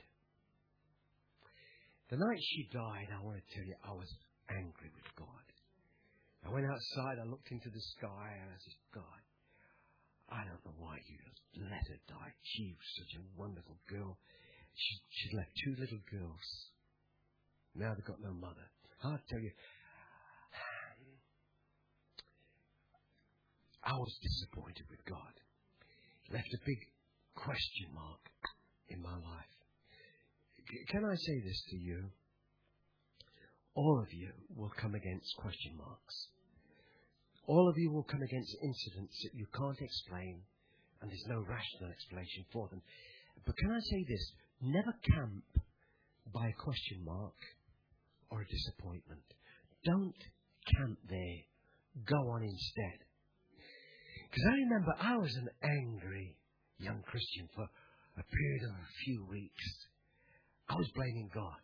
The night she died, I want to tell you, I was angry with God. I went outside, I looked into the sky, and I said, "God, I don't know why you let her die. She was such a wonderful girl. She'd left 2 little girls. Now they've got no mother. I'll tell you, I was disappointed with God. Left a big question mark in my life. Can I say this to you? All of you will come against question marks. All of you will come against incidents that you can't explain, and there's no rational explanation for them. But can I say this? Never camp by a question mark or a disappointment. Don't camp there. Go on instead. Because I remember I was an angry young Christian for a period of a few weeks. I was blaming God.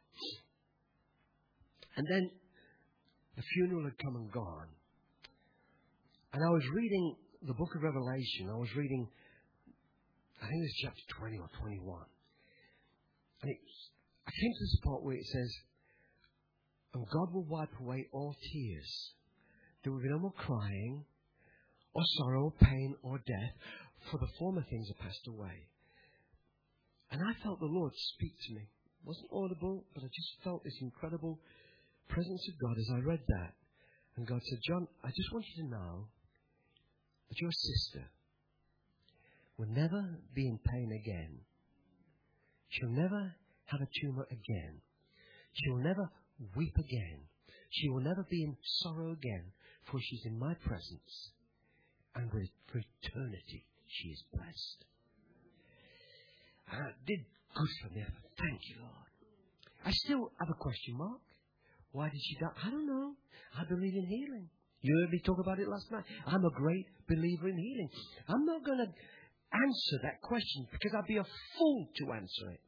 And then the funeral had come and gone. And I was reading the book of Revelation. I was reading, I think it was chapter 20 or 21. And I came to this part where it says, and God will wipe away all tears. There will be no more crying, or sorrow, or pain, or death, for the former things are passed away. And I felt the Lord speak to me. It wasn't audible, but I just felt this incredible presence of God as I read that. And God said, John, I just want you to know that your sister will never be in pain again. She'll never have a tumor again. She will never weep again. She will never be in sorrow again, for she's in my presence. And for eternity, she is blessed. And it did good for me. Thank you, Lord. I still have a question mark. Why did she die? I don't know. I believe in healing. You heard me talk about it last night. I'm a great believer in healing. I'm not going to answer that question because I'd be a fool to answer it.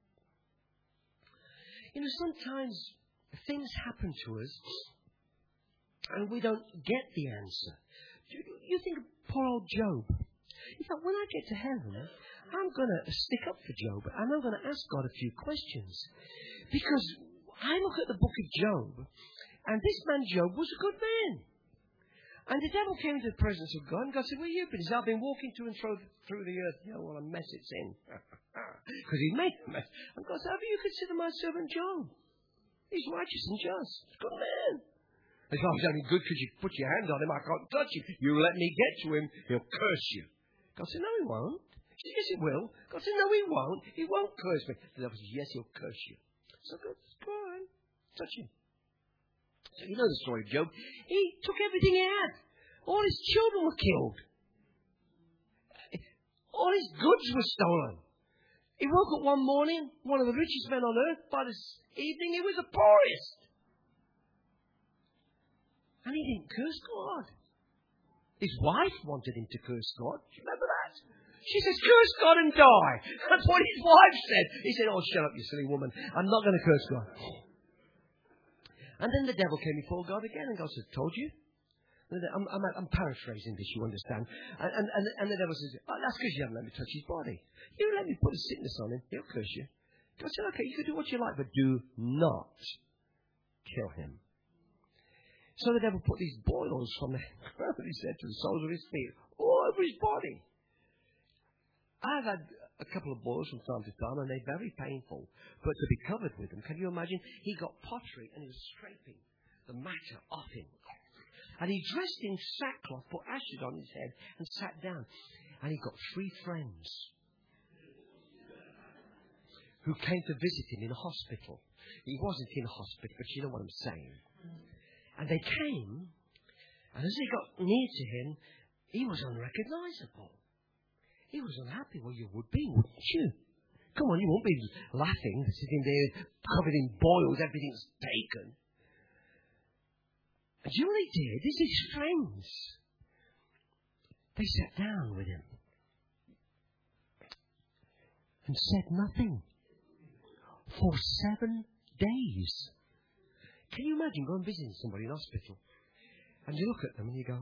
You know, sometimes things happen to us and we don't get the answer. You think of poor old Job. In fact, when I get to heaven, I'm going to stick up for Job and I'm going to ask God a few questions. Because I look at the book of Job, and this man Job was a good man. And the devil came into the presence of God, and God said, where have you been? He said, I've been walking to and fro through the earth. You know what a mess it's in. Because he made a mess. And God said, how do you consider my servant Job? He's righteous and just. He's a good man. He said, he's only good because you put your hand on him. I can't touch him. You let me get to him, he'll curse you. God said, no, he won't. She said, yes, he will. God said, no, he won't. He won't curse me. The devil said, yes, he'll curse you. So God said, go on, touch him. So you know the story of Job. He took everything he had. All his children were killed. All his goods were stolen. He woke up one morning, one of the richest men on earth. By this evening, he was the poorest. And he didn't curse God. His wife wanted him to curse God. Do you remember that? She says, curse God and die. That's what his wife said. He said, oh, shut up, you silly woman. I'm not going to curse God. And then the devil came before God again, and God said, told you? I'm paraphrasing this, you understand. And the devil says, oh, that's because you haven't let me touch his body. You let me put a sickness on him, he'll curse you. God said, okay, you can do what you like, but do not kill him. So the devil put these boils from the ground, he said, to the soles of his feet, all over his body. I've had a couple of boils from time to time, and they're very painful. But to be covered with them, can you imagine? He got pottery, and he was scraping the matter off him. And he dressed in sackcloth, put ashes on his head, and sat down. And he got 3 friends who came to visit him in a hospital. He wasn't in a hospital, but you know what I'm saying. And they came, and as they got near to him, he was unrecognizable. He was unhappy. Well, you would be, wouldn't you? Come on, you won't be laughing, sitting there covered in boils, everything's taken. And you know what they did? This is his friends. They sat down with him and said nothing for 7 days. Can you imagine going visiting somebody in hospital and you look at them and you go,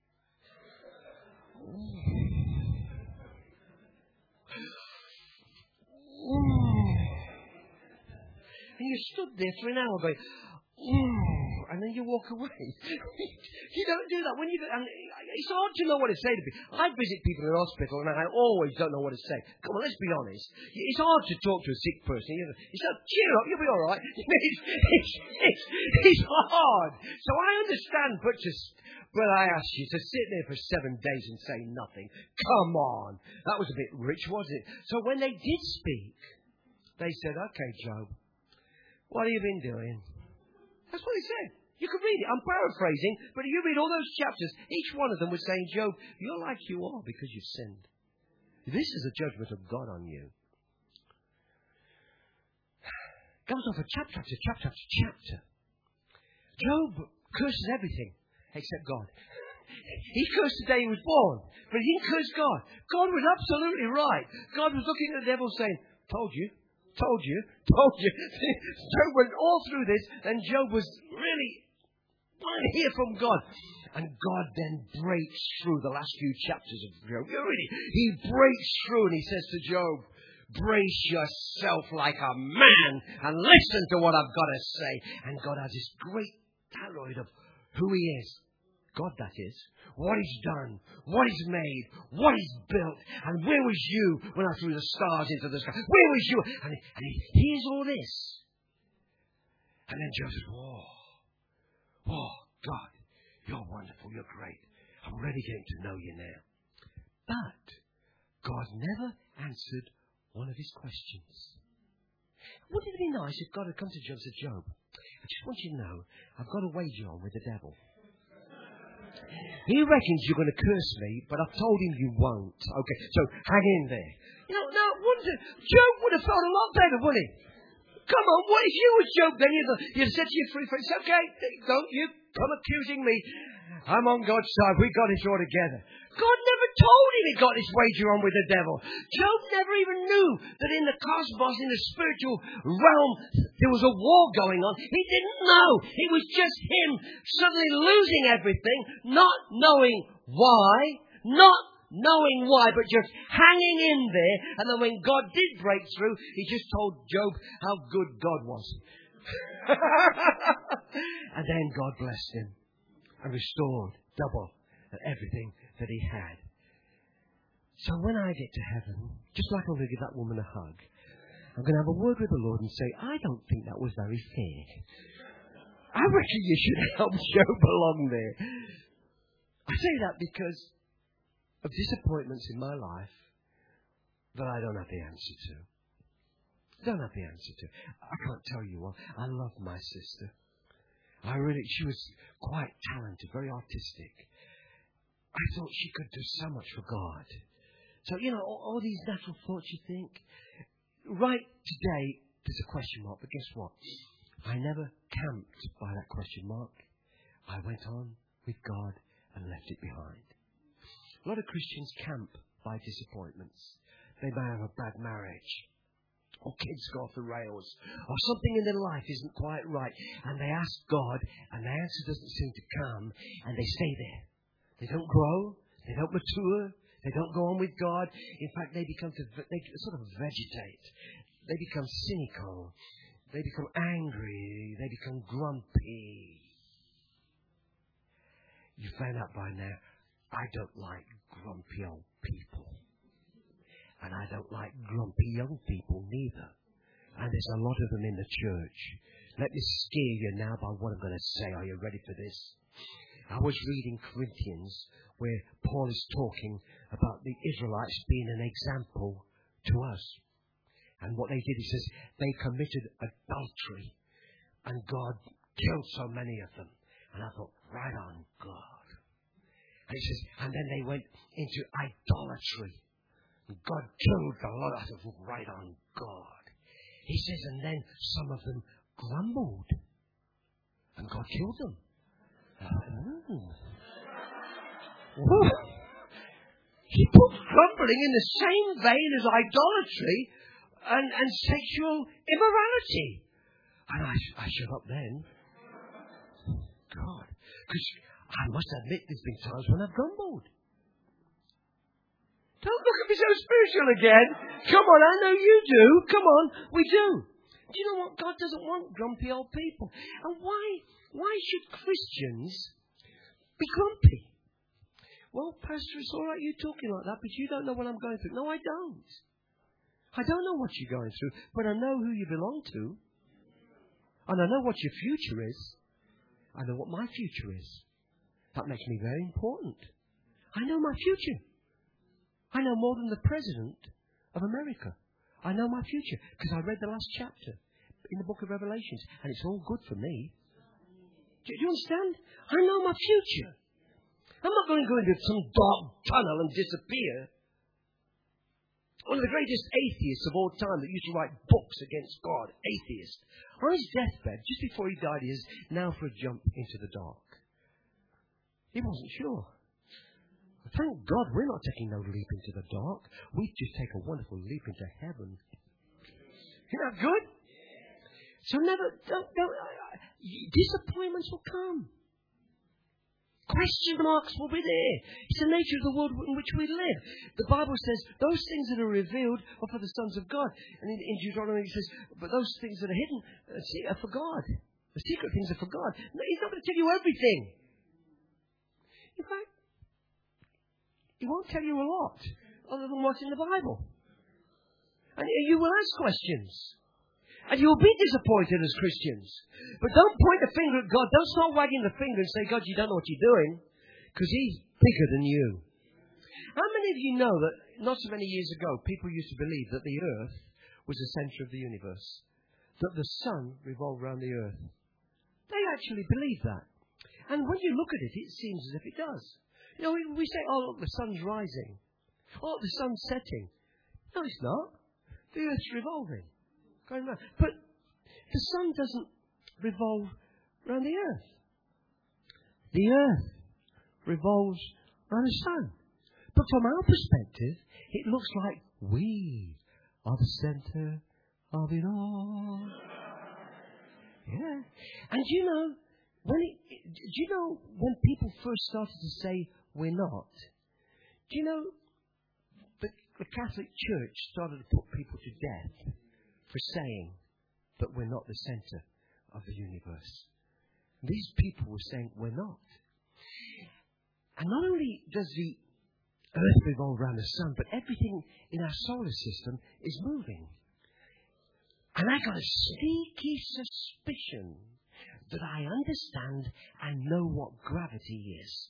and you stood there for an hour going, and then you walk away. You don't do that. When you go, and It's hard to know what to say to people. I visit people in hospital and I always don't know what to say. Come on, let's be honest. It's hard to talk to a sick person. It's like, cheer up, you'll be all right. It's hard. So I understand, but I ask you to sit there for 7 days and say nothing. Come on. That was a bit rich, wasn't it? So when they did speak, they said, okay, Job, what have you been doing? That's what he said. You can read it. I'm paraphrasing, but you read all those chapters. Each one of them was saying, Job, you're like you are because you've sinned. This is a judgment of God on you. Goes on for chapter after chapter after chapter. Job curses everything except God. He cursed the day he was born, but he didn't curse God. God was absolutely right. God was looking at the devil saying, told you. Job went all through this, and Job was really trying to hear from God. And God then breaks through the last few chapters of Job. He breaks through and he says to Job, brace yourself like a man and listen to what I've got to say. And God has this great tirade of who he is. God, that is. What he's done. What he's made. What he's built. And where was you when I threw the stars into the sky? Where was you? And he hears all this. And then Job says, whoa, God, you're wonderful. You're great. I'm really getting to know you now. But God never answered one of his questions. Wouldn't it be nice if God had come to Job and said, Job, I just want you to know, I've got a wager on with the devil. He reckons you're going to curse me, but I've told him you won't. Okay, so hang in there. Now, wouldn't it? Job would have felt a lot better, wouldn't he? Come on, what if you was Job then? You'd said to your three friends, okay, don't you come accusing me. I'm on God's side. We got it all together. God never told him he got this wager on with the devil. Job never even knew that in the cosmos, in the spiritual realm, there was a war going on. He didn't know. It was just him suddenly losing everything, not knowing why, but just hanging in there. And then when God did break through, he just told Job how good God was. And then God blessed him and restored double everything that he had. So when I get to heaven, just like I'm going to give that woman a hug, I'm going to have a word with the Lord and say, I don't think that was very fair. I reckon you should help Job along there. I say that because of disappointments in my life that I don't have the answer to. I can't tell you what. I love my sister. She was quite talented, very artistic. I thought she could do so much for God. So, all these natural thoughts you think. Right today, there's a question mark, but guess what? I never camped by that question mark. I went on with God and left it behind. A lot of Christians camp by disappointments. They may have a bad marriage, or kids go off the rails, or something in their life isn't quite right, and they ask God, and the answer doesn't seem to come, and they stay there. They don't grow, they don't mature, they don't go on with God. In fact, they sort of vegetate. They become cynical. They become angry. They become grumpy. You found out by now, I don't like grumpy old people. And I don't like grumpy young people neither. And there's a lot of them in the church. Let me scare you now by what I'm going to say. Are you ready for this? I was reading Corinthians where Paul is talking about the Israelites being an example to us. And what they did, he says, they committed adultery. And God killed so many of them. And I thought, right on, God. And he says, and then they went into idolatry. And God killed a lot of them, right on, God. He says, and then some of them grumbled. And God killed them. He puts grumbling in the same vein as idolatry and sexual immorality. And I shut up then. God. Because I must admit there's been times when I've grumbled. Don't look at me so spiritual again. Come on, I know you do. Come on, we do. Do you know what? God doesn't want grumpy old people. And why should Christians be grumpy? Well, Pastor, it's all right you talking like that, but you don't know what I'm going through. No, I don't. I don't know what you're going through, but I know who you belong to. And I know what your future is. I know what my future is. That makes me very important. I know my future. I know more than the President of America. I know my future because I read the last chapter in the book of Revelations, and it's all good for me. Do you understand? I know my future. I'm not going to go into some dark tunnel and disappear. One of the greatest atheists of all time that used to write books against God, atheist, on his deathbed, just before he died, he says, now for a jump into the dark. He wasn't sure. Thank God we're not taking no leap into the dark. We just take a wonderful leap into heaven. Isn't that good? So disappointments will come. Question marks will be there. It's the nature of the world in which we live. The Bible says those things that are revealed are for the sons of God. And in Deuteronomy it says, but those things that are hidden are for God. The secret things are for God. No, He's not going to tell you everything. In fact, He won't tell you a lot other than what's in the Bible. And you will ask questions. And you'll be disappointed as Christians. But don't point the finger at God. Don't start wagging the finger and say, God, you don't know what you're doing. Because He's bigger than you. How many of you know that not so many years ago, people used to believe that the earth was the centre of the universe? That the sun revolved around the earth. They actually believe that. And when you look at it, it seems as if it does. You know, we say, oh, look, the sun's rising. Oh, look, the sun's setting. No, it's not. The earth's revolving. Going around. But the sun doesn't revolve around the earth. The earth revolves around the sun. But from our perspective, it looks like we are the centre of it all. Yeah. And do you know when people first started to say we're not? Do you know the Catholic Church started to put people to death for saying that we're not the centre of the universe. These people were saying we're not. And not only does the earth revolve around the sun, but everything in our solar system is moving. And I got a sneaky suspicion that I understand and know what gravity is.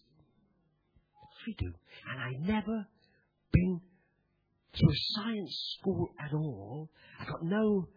We do. And I never been through a science school at all. I got no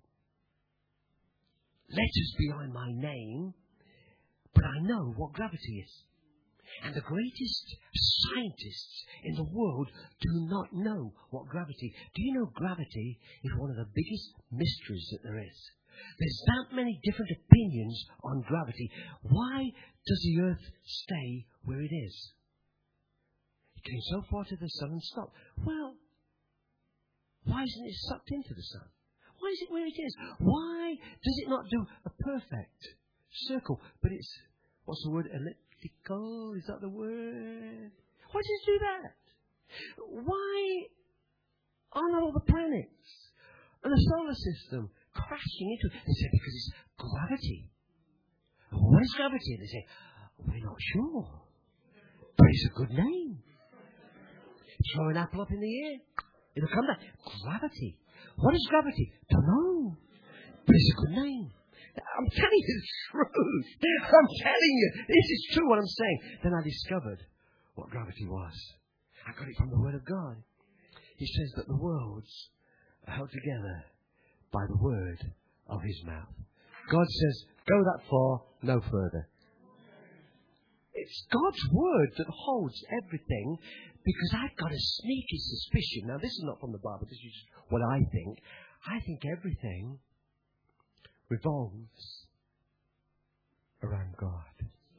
letters behind my name, but I know what gravity is. And the greatest scientists in the world do not know what gravity. Do you know gravity is one of the biggest mysteries that there is? There's that many different opinions on gravity. Why does the earth stay where it is? It came so far to the sun and stopped. Well, why isn't it sucked into the sun? Why is it where it is? Why does it not do a perfect circle? But it's, what's the word? Elliptical? Is that the word? Why does it do that? Why aren't all the planets and the solar system crashing into it? They say because it's gravity. What is gravity? They say, we're not sure. But it's a good name. Throw an apple up in the air. It'll come back. Gravity. What is gravity? Don't know. But it's a good name. I'm telling you the truth. I'm telling you. This is true what I'm saying. Then I discovered what gravity was. I got it from the Word of God. He says that the worlds are held together by the word of His mouth. God says, go that far, no further. It's God's word that holds everything, because I've got a sneaky suspicion. Now, this is not from the Bible. This is what I think. I think everything revolves around God.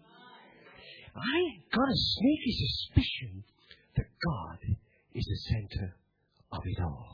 I've got a sneaky suspicion that God is the centre of it all.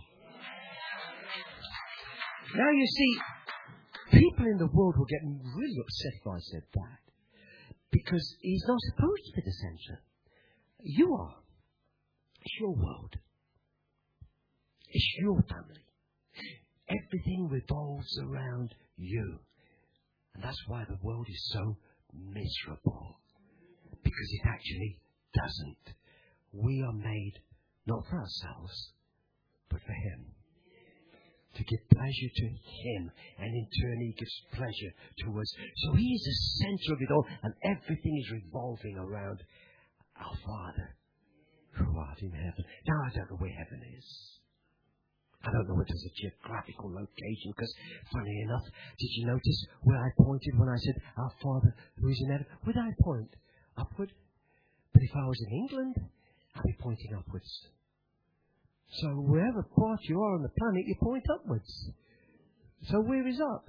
Now, you see, people in the world will get really upset if I said that, because He's not supposed to be the centre. You are. It's your world. It's your family. Everything revolves around you. And that's why the world is so miserable. Because it actually doesn't. we are made not for ourselves, but for Him. To give pleasure to Him, and in turn He gives pleasure to us. So He is the center of it all, and everything is revolving around our Father who art in heaven. Now, I don't know where heaven is. I don't know if there's a geographical location, because, funny enough, did you notice where I pointed when I said, our Father who is in heaven? Where did I point? Upward? But if I was in England, I'd be pointing upwards. So wherever part you are on the planet, you point upwards. So where is up?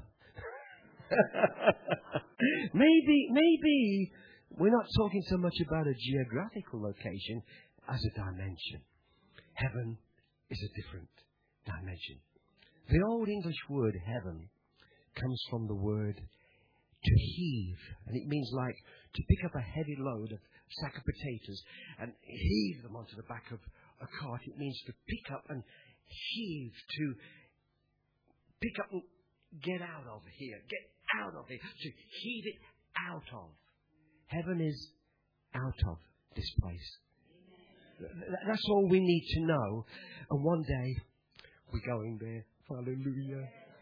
Maybe we're not talking so much about a geographical location as a dimension. Heaven is a different dimension. The Old English word heaven comes from the word to heave, and it means like to pick up a heavy load of sack of potatoes and heave them onto the back of a cart. It means to pick up and heave, to pick up and get out of here, get out of it, to heave it out of. Heaven is out of this place. That's all we need to know. And one day we're going there. Hallelujah.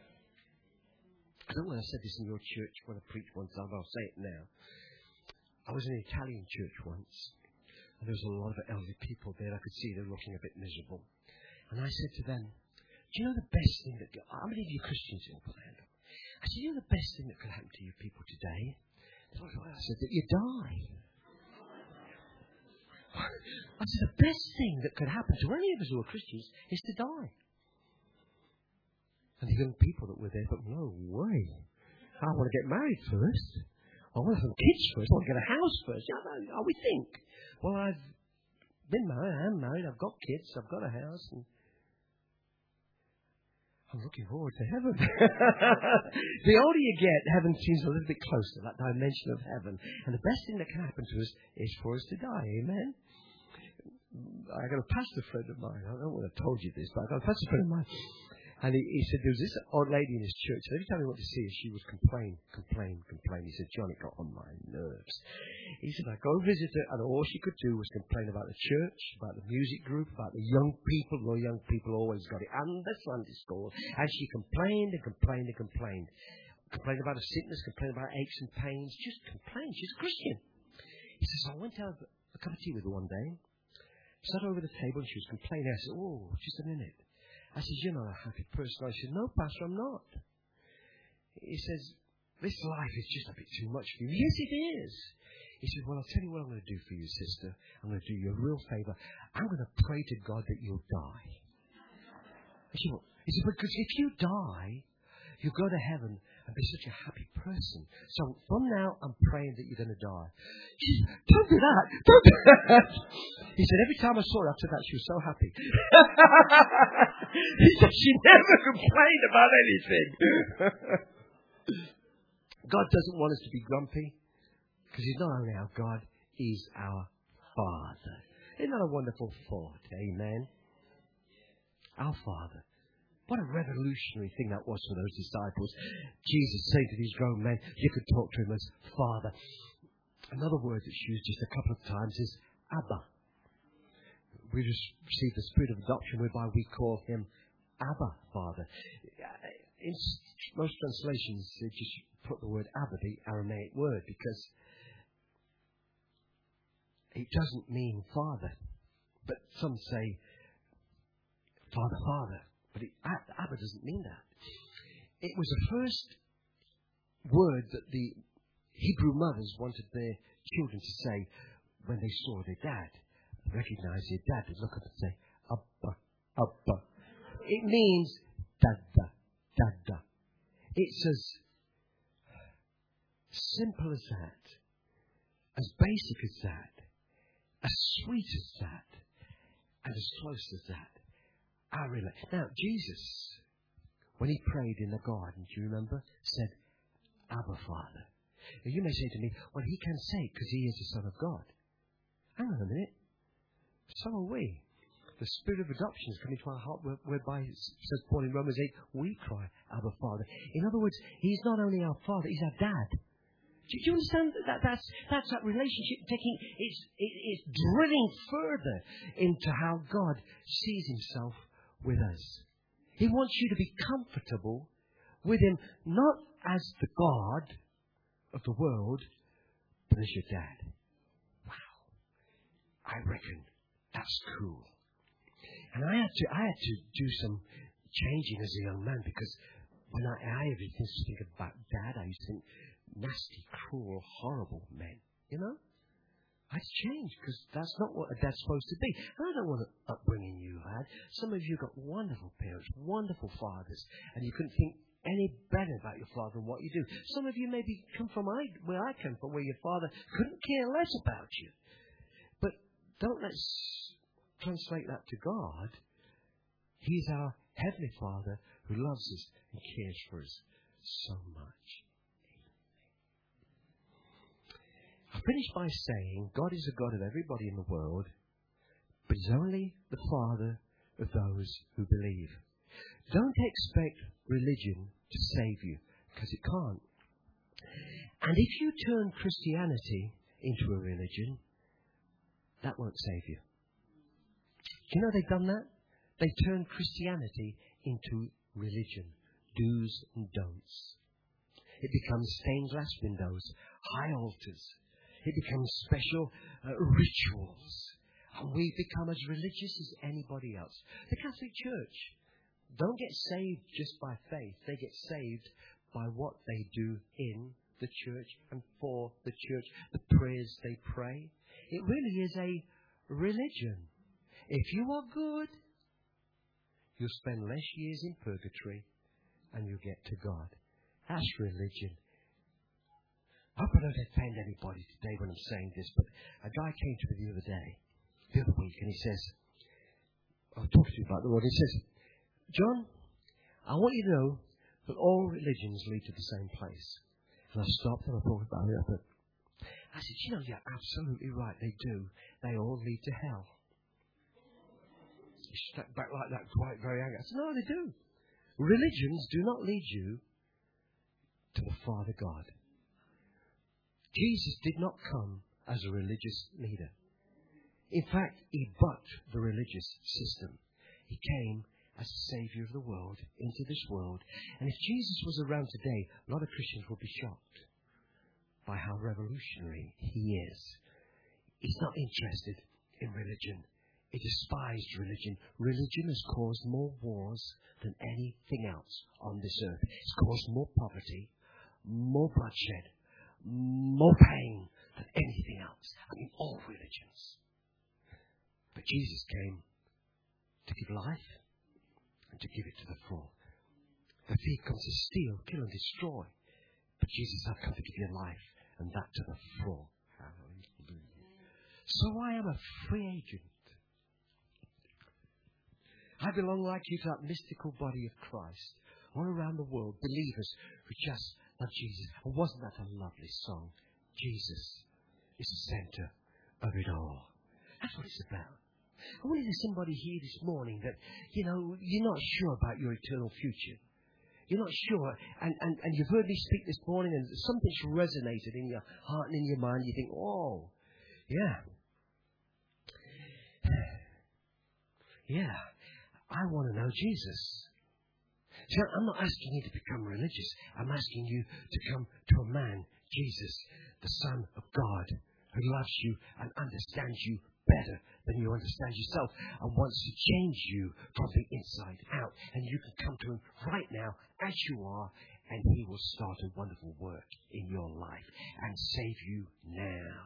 I don't know when I said this in your church when I preached one time, but I'll say it now. I was in an Italian church once, and there was a lot of elderly people there. I could see they were looking a bit miserable. And I said to them, do you know the best thing that... How many of you Christians in Orlando? I said, you know the best thing that could happen to you people today? I said, that you die. I said, the best thing that could happen to any of us who are Christians is to die. And the young people that were there thought, no way. I want to get married first. I want some kids first. I want to get a house first. Yeah, we think. Well, I've been married. I am married. I've got kids. I've got a house. And I'm looking forward to heaven. The older you get, heaven seems a little bit closer, that dimension of heaven. And the best thing that can happen to us is for us to die. Amen? I got a pastor friend of mine. I don't know what I told you this, but I got a pastor friend of mine. And he said there was this old lady in his church. And every time he went to see her, she would complain. He said, John, it got on my nerves. He said, I'd go visit her, and all she could do was complain about the church, about the music group, about the young people. No young people always got it. And the Sunday school. And she complained and complained and complained. Complained about her sickness, complained about aches and pains. Just complained. She's a Christian. He says, I went to have a cup of tea with her one day. Sat over the table and she was complaining. I said, oh, just a minute. I said, you're not a happy person. I said, no, Pastor, I'm not. He says, this life is just a bit too much for you. Yes, it is. He said, well, I'll tell you what I'm going to do for you, sister. I'm going to do you a real favor. I'm going to pray to God that you'll die. He said, because if you die, you'll go to heaven and be such a happy person. So from now, I'm praying that you're going to die. She said, don't do that. Don't do that. He said, every time I saw her after that, she was so happy. He said, she never complained about anything. God doesn't want us to be grumpy, because He's not only our God, He's our Father. Isn't that a wonderful thought? Amen. Our Father. What a revolutionary thing that was for those disciples. Jesus saying to these grown men, you could talk to Him as Father. Another word that's used just a couple of times is Abba. We just received the spirit of adoption whereby we call Him Abba, Father. In most translations, they just put the word Abba, the Aramaic word, because it doesn't mean Father. But some say Father, Father. But Abba doesn't mean that. It was the first word that the Hebrew mothers wanted their children to say when they saw their dad. Recognize their dad. They'd look up and say, Abba, Abba. It means Dada, Dada. It's as simple as that, as basic as that, as sweet as that, and as close as that. Now, Jesus, when He prayed in the garden, do you remember, said, Abba, Father. Now, you may say to me, well, He can say it because He is the Son of God. Hang on a minute. So are we. The spirit of adoption has come into our heart, whereby, says Paul in Romans 8, we cry, Abba, Father. In other words, He's not only our Father, He's our Dad. Do you understand that? That's that relationship taking. It's drilling further into how God sees Himself with us. He wants you to be comfortable with Him, not as the God of the world, but as your dad. Wow, I reckon that's cool. And I had to do some changing as a young man, because when I used to think about dad, I used to think nasty, cruel, horrible men. You know? I had to change, because that's not what a dad's supposed to be. And I don't want the upbringing you had. Some of you got wonderful parents, wonderful fathers, and you couldn't think any better about your father than what you do. Some of you maybe come from where I come from, where your father couldn't care less about you. But don't let's translate that to God. He's our Heavenly Father who loves us and cares for us so much. I finish by saying God is the God of everybody in the world, but He's only the Father of those who believe. Don't expect religion to save you, because it can't. And if you turn Christianity into a religion, that won't save you. Do you know they've done that? They turned Christianity into religion. Do's and don'ts. It becomes stained glass windows, high altars. It becomes special rituals. And we become as religious as anybody else. The Catholic Church don't get saved just by faith. They get saved by what they do in the church and for the church, the prayers they pray. It really is a religion. If you are good, you'll spend less years in purgatory and you'll get to God. That's religion. I hope I don't offend anybody today when I'm saying this, but a guy came to me the other week, and he says, I was talking to you about the Lord, he says, John, I want you to know that all religions lead to the same place. And I stopped and I thought about it. I said, you know, you're absolutely right, they do. They all lead to hell. He stepped back like that, quite very angry. I said, no, they do. Religions do not lead you to the Father God. Jesus did not come as a religious leader. In fact, He bucked the religious system. He came as the Saviour of the world into this world. And if Jesus was around today, a lot of Christians would be shocked by how revolutionary He is. He's not interested in religion. He despised religion. Religion has caused more wars than anything else on this earth. It's caused more poverty, more bloodshed, more pain than anything else. I mean, all religions. But Jesus came to give life and to give it to the full. The thief comes to steal, kill and destroy. But Jesus has come to give you life, and that to the full. Hallelujah. So I am a free agent. I belong like you to that mystical body of Christ. All around the world, believers who just love Jesus. And wasn't that a lovely song? Jesus is the centre of it all. That's what it's about. I wonder if there's somebody here this morning that, you know, you're not sure about your eternal future. You're not sure. And you've heard me speak this morning and something's resonated in your heart and in your mind. You think, oh, yeah. Yeah. I want to know Jesus. See, I'm not asking you to become religious. I'm asking you to come to a man, Jesus, the Son of God, who loves you and understands you better than you understand yourself and wants to change you from the inside out. And you can come to Him right now as you are, and He will start a wonderful work in your life and save you now.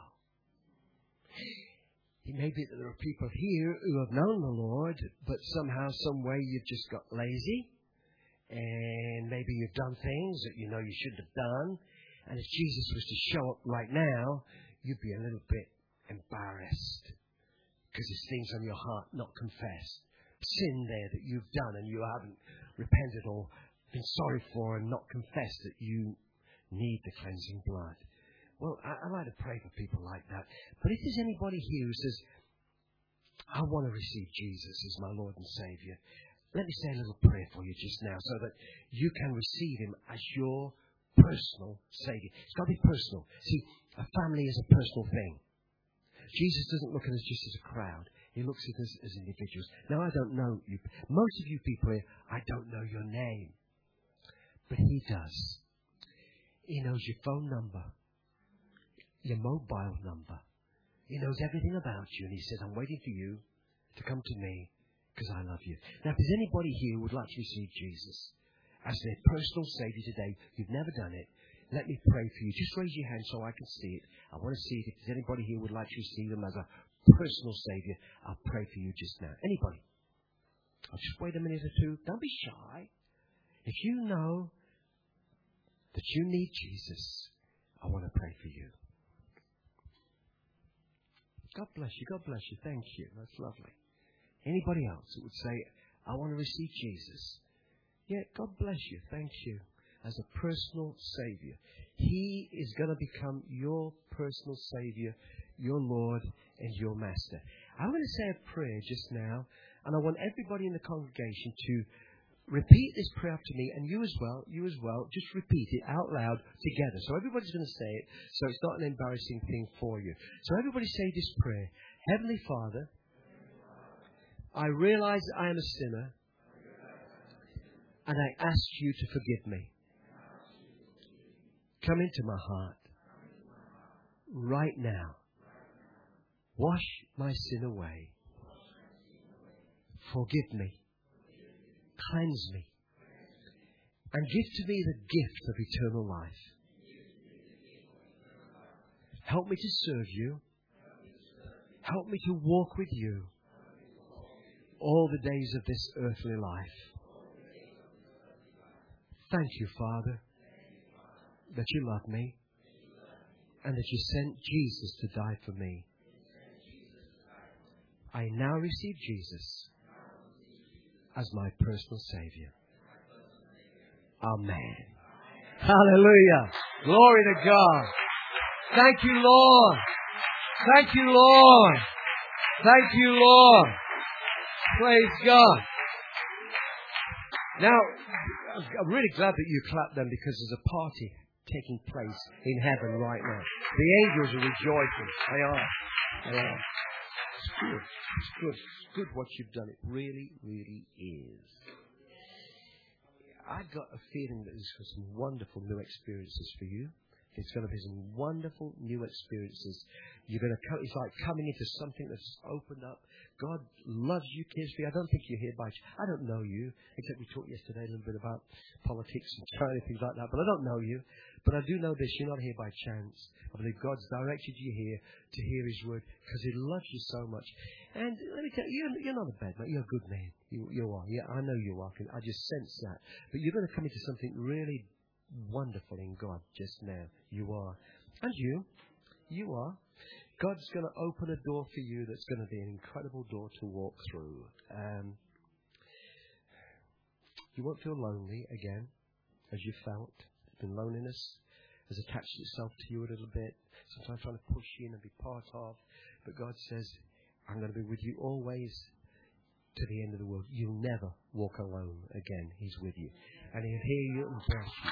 It may be that there are people here who have known the Lord, but somehow, some way you've just got lazy. And maybe you've done things that you know you shouldn't have done. And if Jesus was to show up right now, you'd be a little bit embarrassed. Because there's things on your heart not confessed. Sin there that you've done and you haven't repented or been sorry for and not confessed that you need the cleansing blood. Well, I like to pray for people like that. But if there's anybody here who says, I want to receive Jesus as my Lord and Saviour, let me say a little prayer for you just now so that you can receive Him as your personal Savior. It's got to be personal. See, a family is a personal thing. Jesus doesn't look at us just as a crowd. He looks at us as individuals. Now, I don't know you. Most of you people here, I don't know your name. But He does. He knows your phone number, your mobile number. He knows everything about you. And He says, I'm waiting for you to come to me because I love you. Now, if there's anybody here who would like to receive Jesus as their personal Savior today, you've never done it, let me pray for you. Just raise your hand so I can see it. I want to see it. If there's anybody here who would like to receive Him as a personal Savior, I'll pray for you just now. Anybody? I'll just wait a minute or two. Don't be shy. If you know that you need Jesus, I want to pray for you. God bless you. God bless you. Thank you. That's lovely. Anybody else that would say, I want to receive Jesus? Yeah, God bless you. Thank you. As a personal Savior. He is going to become your personal Savior, your Lord, and your Master. I'm going to say a prayer just now, and I want everybody in the congregation to repeat this prayer after me, and you as well, just repeat it out loud together. So everybody's going to say it, so it's not an embarrassing thing for you. So everybody say this prayer. Heavenly Father, I realize I am a sinner, and I ask you to forgive me. Come into my heart right now. Wash my sin away. Forgive me. Cleanse me. And give to me the gift of eternal life. Help me to serve you. Help me to walk with you all the days of this earthly life. Thank you, Father, that you love me and that you sent Jesus to die for me. I now receive Jesus as my personal Savior. Amen. Hallelujah. Glory to God. Thank you, Lord. Thank you, Lord. Thank you, Lord. Praise God. Now, I'm really glad that you clapped them because there's a party taking place in heaven right now. The angels are rejoicing. They are. They are. It's good. It's good. It's good what you've done. It really, really is. I've got a feeling that there's some wonderful new experiences for you. It's going to be some wonderful new experiences. You're going to come, it's like coming into something that's opened up. God loves you, cares for you. I don't think you're here by I don't know you, except we talked yesterday a little bit about politics and China, things like that. But I don't know you. But I do know this, you're not here by chance. I believe God's directed you here to hear His word because He loves you so much. And let me tell you, you're not a bad man. You're a good man. You are. Yeah, I know you are. I just sense that. But you're going to come into something really wonderful in God just now. You are. And you are. God's going to open a door for you that's going to be an incredible door to walk through. You won't feel lonely again, as you felt. And loneliness has attached itself to you a little bit, sometimes trying to push you in and be part of. But God says, I'm going to be with you always to the end of the world. You'll never walk alone again. He's with you. And He'll hear you and bless you.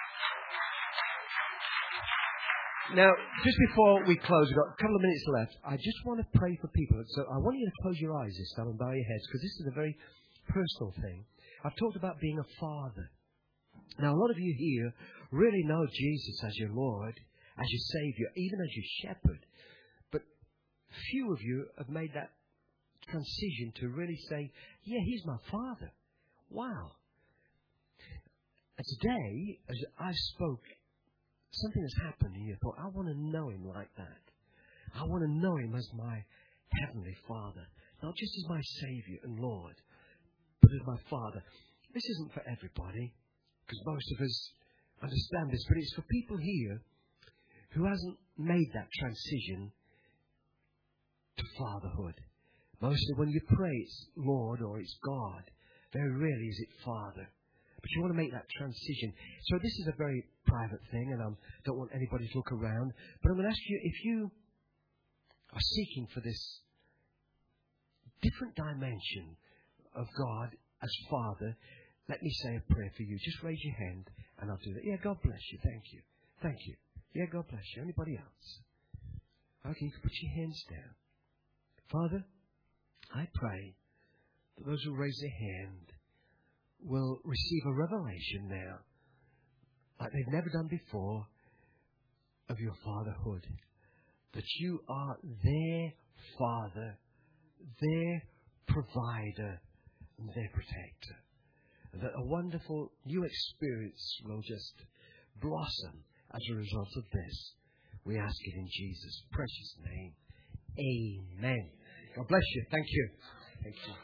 Now, just before we close, we've got a couple of minutes left. I just want to pray for people. So I want you to close your eyes this time and bow your heads, because this is a very personal thing. I've talked about being a father. Now, a lot of you here really know Jesus as your Lord, as your Savior, even as your shepherd. But few of you have made that transition to really say, yeah, He's my Father. Wow. And today, as I spoke, something has happened and you thought, I want to know Him like that. I want to know Him as my Heavenly Father. Not just as my Savior and Lord, but as my Father. This isn't for everybody, because most of us understand this, but it's for people here who hasn't made that transition to fatherhood. Mostly when you pray, it's Lord or it's God. Very rarely is it Father. But you want to make that transition. So this is a very private thing, and I don't want anybody to look around. But I'm going to ask you, if you are seeking for this different dimension of God as Father, let me say a prayer for you. Just raise your hand, And I'll do that. Yeah, God bless you. Thank you. Thank you. Yeah, God bless you. Anybody else? Okay, you can put your hands down. Father, I pray that those who raise their hand will receive a revelation now, like they've never done before, of your fatherhood. That you are their Father, their provider, and their protector. And that a wonderful new experience will just blossom as a result of this. We ask it in Jesus' precious name. Amen. God bless you. Thank you. Thank you.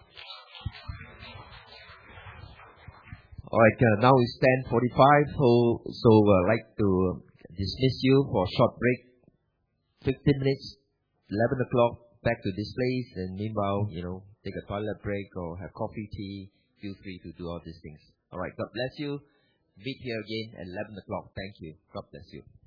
All right, now it's 10:45, so I'd like to dismiss you for a short break. 15 minutes, 11 o'clock, back to this place. And meanwhile, take a toilet break or have coffee, tea. Feel free to do all these things. All right, God bless you. Meet here again at 11 o'clock. Thank you. God bless you.